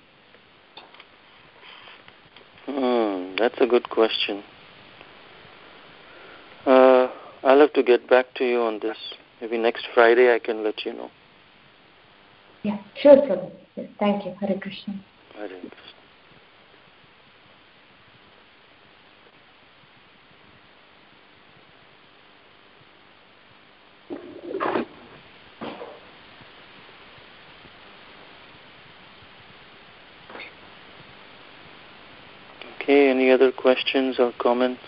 Speaker 1: Hmm, that's a good question. Uh, I'll have to get back to you on this. Maybe next Friday I can let you know.
Speaker 3: Yeah, sure, Prabhu. Yes, thank you. Hare Krishna.
Speaker 1: Hare Krishna. Okay, any other questions or comments?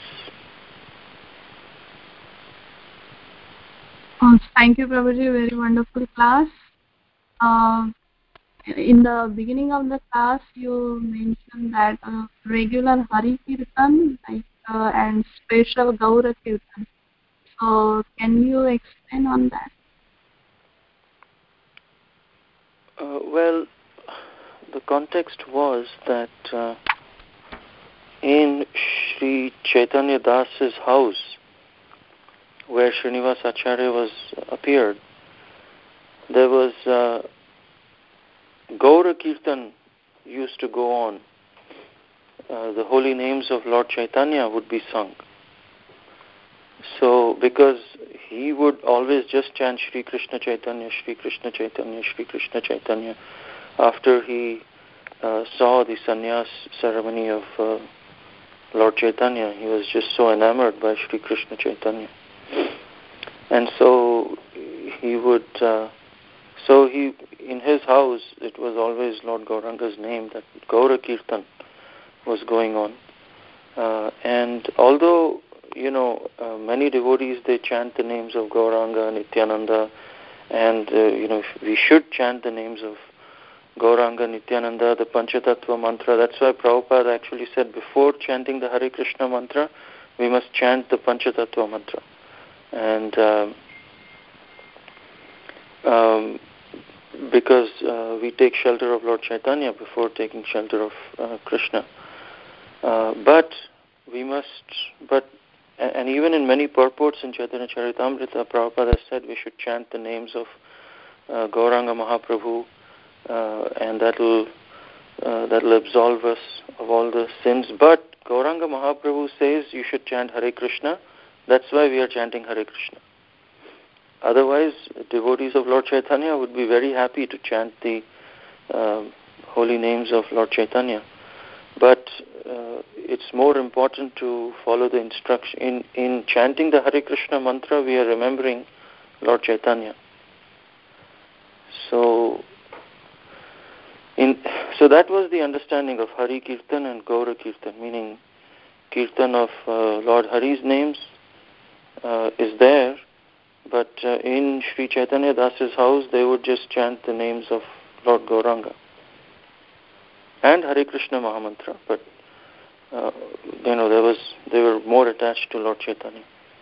Speaker 5: Oh, thank you, Prabhuji. Very wonderful class. Uh, in the beginning of the class, you mentioned that uh, regular Hari Kirtan like, uh, and special Gaura Kirtan. So, can you explain on that?
Speaker 1: Uh, well, the context was that uh, in Sri Chaitanya Das's house, where Srinivas Acharya was appeared, there was uh, Gaura Kirtan used to go on. Uh, the holy names of Lord Chaitanya would be sung. So, because he would always just chant Shri Krishna Chaitanya, Shri Krishna Chaitanya, Shri Krishna Chaitanya, after he uh, saw the sannyas ceremony of uh, Lord Chaitanya, he was just so enamored by Shri Krishna Chaitanya. And so he would, uh, so he, in his house, it was always Lord Gauranga's name, that Gaura Kirtan was going on. Uh, and although, you know, uh, many devotees, they chant the names of Gauranga, Nityananda, and, uh, you know, we should chant the names of Gauranga, Nityananda, the Panchatattva mantra. That's why Prabhupada actually said before chanting the Hare Krishna mantra, we must chant the Panchatattva mantra. And um, um, because uh, we take shelter of Lord Chaitanya before taking shelter of uh, Krishna. Uh, but we must, but and even in many purports in Chaitanya Charitamrita, Prabhupada has said we should chant the names of uh, Gauranga Mahaprabhu, uh, and that will uh, that will absolve us of all the sins. But Gauranga Mahaprabhu says you should chant Hare Krishna. That's why we are chanting Hare Krishna. Otherwise, devotees of Lord Chaitanya would be very happy to chant the uh, holy names of Lord Chaitanya. But uh, it's more important to follow the instruction. In, in chanting the Hare Krishna mantra, we are remembering Lord Chaitanya. So, in, so that was the understanding of Hari Kirtan and Gaura Kirtan, meaning Kirtan of uh, Lord Hari's names uh, is there, but uh, in Sri Chaitanya Das's house, they would just chant the names of Lord Gauranga and Hare Krishna Mahamantra, but uh, you know, there was they were more attached to Lord Chaitanya.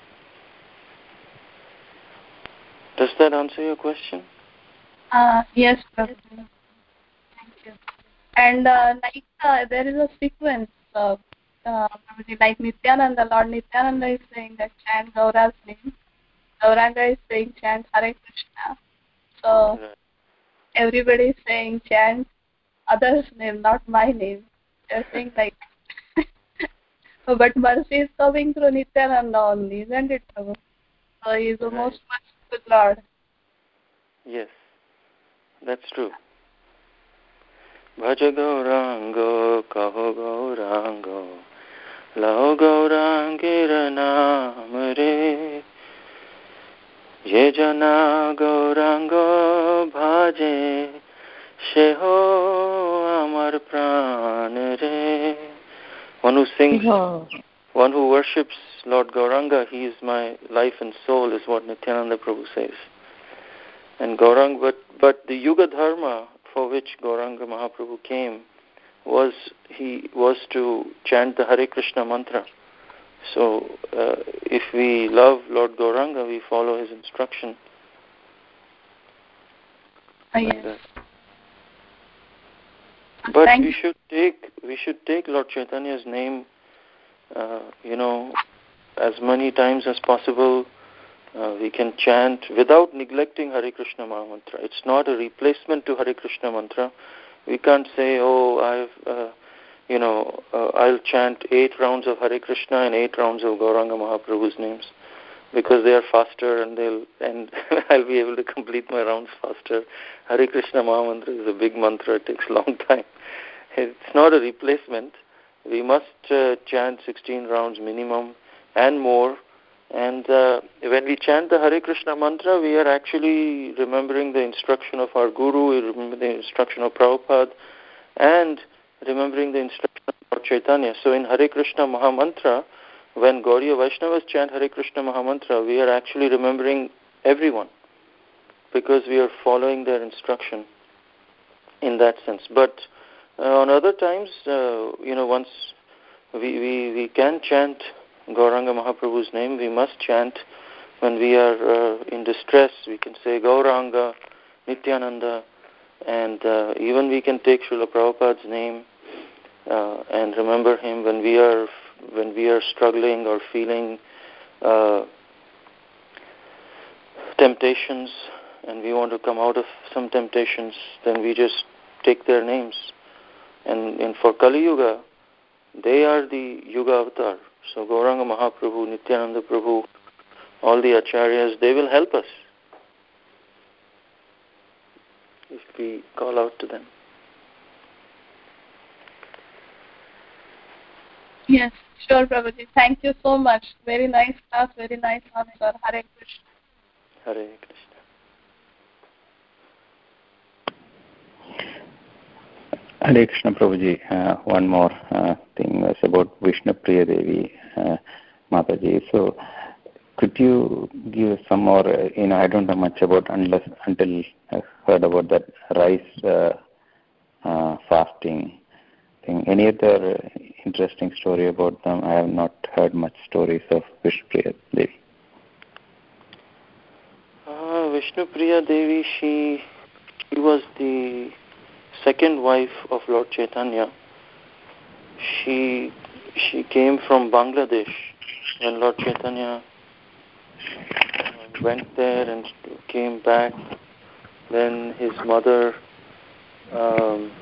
Speaker 1: Does that answer your question?
Speaker 5: Uh, yes, Prabhuji. Thank you. And uh, like uh, there is a sequence of uh, like Nityananda, Lord Nityananda is saying that chant Gaura's name. Gauranga is saying chant Hare Krishna. So
Speaker 1: Right.
Speaker 5: everybody is saying chant others' name, not my name. They're saying like, but mercy is coming through Nityananda only, isn't it, Prabhu? So he is the right. most merciful Lord.
Speaker 1: Yes, that's true. Bhaja Gaurango, Kaho Gaurango, Lao Gaurangir Namare, Ye Jana Gaurango Bhaje, Sheho Amar Pranare. One who sings, oh. one who worships Lord Gauranga, he is my life and soul, is what Nityananda Prabhu says. And Gauranga, but, but the Yuga Dharma for which Gauranga Mahaprabhu came was he was to chant the Hare Krishna mantra. So uh, if we love Lord Gauranga, we follow his instruction.
Speaker 5: Oh, yes.
Speaker 1: But
Speaker 5: Thank
Speaker 1: we should take we should take Lord Chaitanya's name, uh, you know, as many times as possible. Uh, we can chant without neglecting Hare Krishna Mahamantra. It's not a replacement to Hare Krishna mantra. We can't say, oh, I've, uh, you know, uh, I'll chant eight rounds of Hare Krishna and eight rounds of Gauranga Mahaprabhu's names, because they are faster and they'll and I'll be able to complete my rounds faster. Hare Krishna Mahamantra is a big mantra. It takes a long time. It's not a replacement. We must uh, chant sixteen rounds minimum and more. And uh, when we chant the Hare Krishna mantra, we are actually remembering the instruction of our Guru, we remember the instruction of Prabhupada, and remembering the instruction of Lord Chaitanya. So in Hare Krishna Mahamantra, when Gauriya Vaishnavas chant Hare Krishna Mahamantra, we are actually remembering everyone, because we are following their instruction in that sense. But uh, on other times, uh, you know, once we, we, we can chant Gauranga Mahaprabhu's name, we must chant when we are uh, in distress. We can say Gauranga, Nityananda, and uh, even we can take Srila Prabhupada's name uh, and remember him when we are when we are struggling or feeling uh, temptations and we want to come out of some temptations. Then we just take their names. And, and for Kali Yuga, they are the Yuga Avatar. So Gauranga Mahaprabhu, Nityananda Prabhu, all the Acharyas, they will help us if we call out to them.
Speaker 5: Yes, sure, Prabhuji. Thank you so much. Very nice class, very nice answer. Hare Krishna.
Speaker 1: Hare Krishna.
Speaker 2: Hare Krishna, Prabhuji. Uh, one more uh, thing was about Vishnu Priya Devi, uh, Mataji. So, could you give some more? Uh, you know, I don't know much about unless until I heard about that rice uh, uh, fasting thing. Any other uh, interesting story about them? I have not heard much stories of Vishnu Priya Devi.
Speaker 1: Uh, Vishnu Priya Devi, she she was the second wife of Lord Chaitanya. She she came from Bangladesh when Lord Chaitanya uh, went there and came back. Then his mother, um,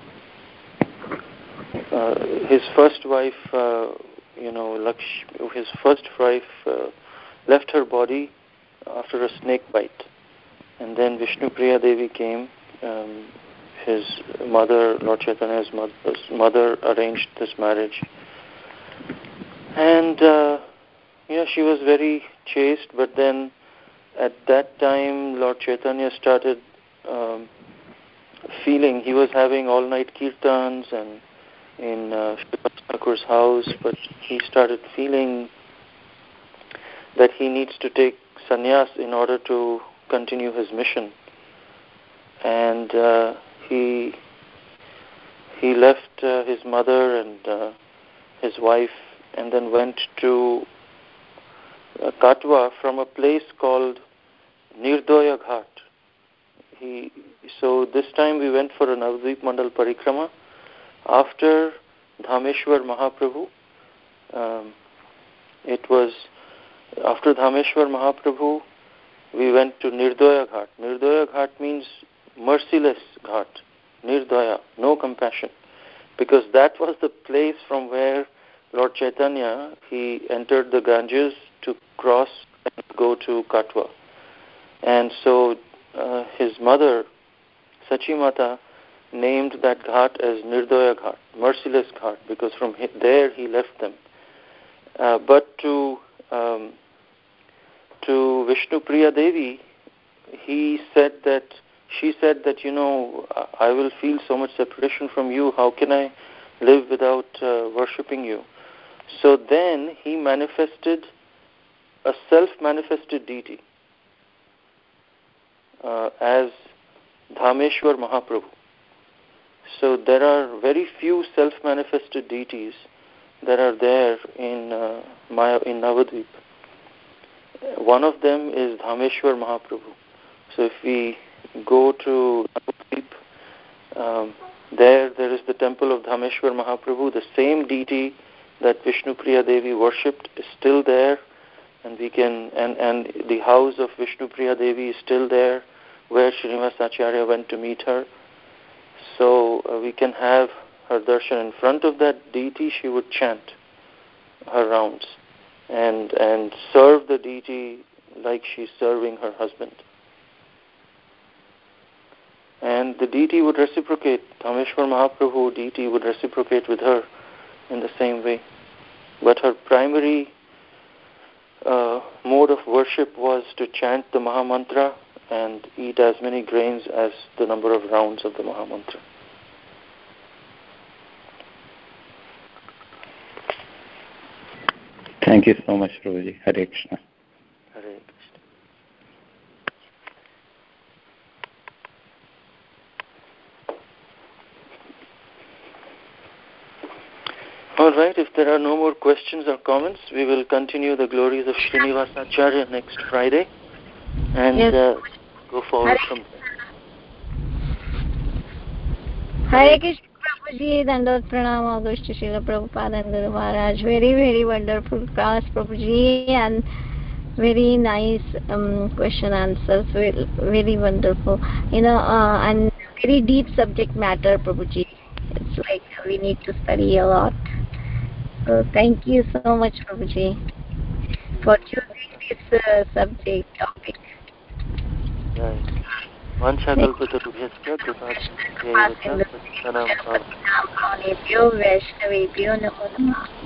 Speaker 1: uh, his first wife, uh, you know, Laksh, his first wife uh, left her body after a snake bite, and then Vishnu Priya Devi came. Um, his mother, Lord Chaitanya's mother, mother arranged this marriage. And, uh, yeah, she was very chaste, but then at that time, Lord Chaitanya started um, feeling, he was having all-night kirtans and in uh, Sripad Thakur's house, but he started feeling that he needs to take sannyas in order to continue his mission. And uh, he he left uh, his mother and uh, his wife and then went to uh, Katwa from a place called Nirdaya Ghat. He, so this time we went for a Navadvip Mandal Parikrama. After Dhameshwar Mahaprabhu, um, it was after Dhameshwar Mahaprabhu, we went to Nirdaya Ghat. Nirdaya Ghat means merciless Ghat. Nirdaya, no compassion. Because that that was the place from where Lord Chaitanya, he entered the Ganges to cross and go to Katwa. And so uh, his mother, Sachimata, named that ghat as Nirdaya Ghat, merciless ghat, because from there he left them. Uh, but to um, to Vishnu Priya Devi, he said that she said that, you know, I will feel so much separation from you. How can I live without uh, worshipping you? So then he manifested a self-manifested deity uh, as Dhameshwar Mahaprabhu. So there are very few self-manifested deities that are there in uh, Maya, in Navadvip. One of them is Dhameshwar Mahaprabhu. So if we go to Navadvip, um, there there is the temple of Dhameshwar Mahaprabhu. The same deity that Vishnu Priya Devi worshipped is still there, and we can and, and the house of Vishnu Priya Devi is still there, where Srinivas Acharya went to meet her. So uh, we can have her darshan. In front of that deity, she would chant her rounds and and serve the deity like she's serving her husband. And the deity would reciprocate. Dhameshwar Mahaprabhu deity would reciprocate with her in the same way. But her primary uh, mode of worship was to chant the Mahamantra and eat as many grains as the number of rounds of the Mahamantra.
Speaker 2: Thank you so much, Prabhuji. Hare Krishna.
Speaker 1: Hare Krishna. All right, if there are no more questions or comments, we will continue the glories of Srinivasa Acharya next Friday and
Speaker 5: yes.
Speaker 1: uh, go forward Hare from there.
Speaker 5: Hare Krishna Prabhuji, Dandot Pranam, Augusta Srila Prabhupada and Guru Maharaj. Very, very wonderful class, Prabhuji, and very nice um, question answers. Very, very wonderful. You know, uh, and very deep subject matter, Prabhuji. It's like we need to study a lot. So thank you so much, Prabhuji, for choosing this uh, subject topic.
Speaker 1: Right. Vanchakalpatarubhyascha kripasinubhyaivacha patithanam pavanebhyo
Speaker 5: Vaishnavebhyo namo namah.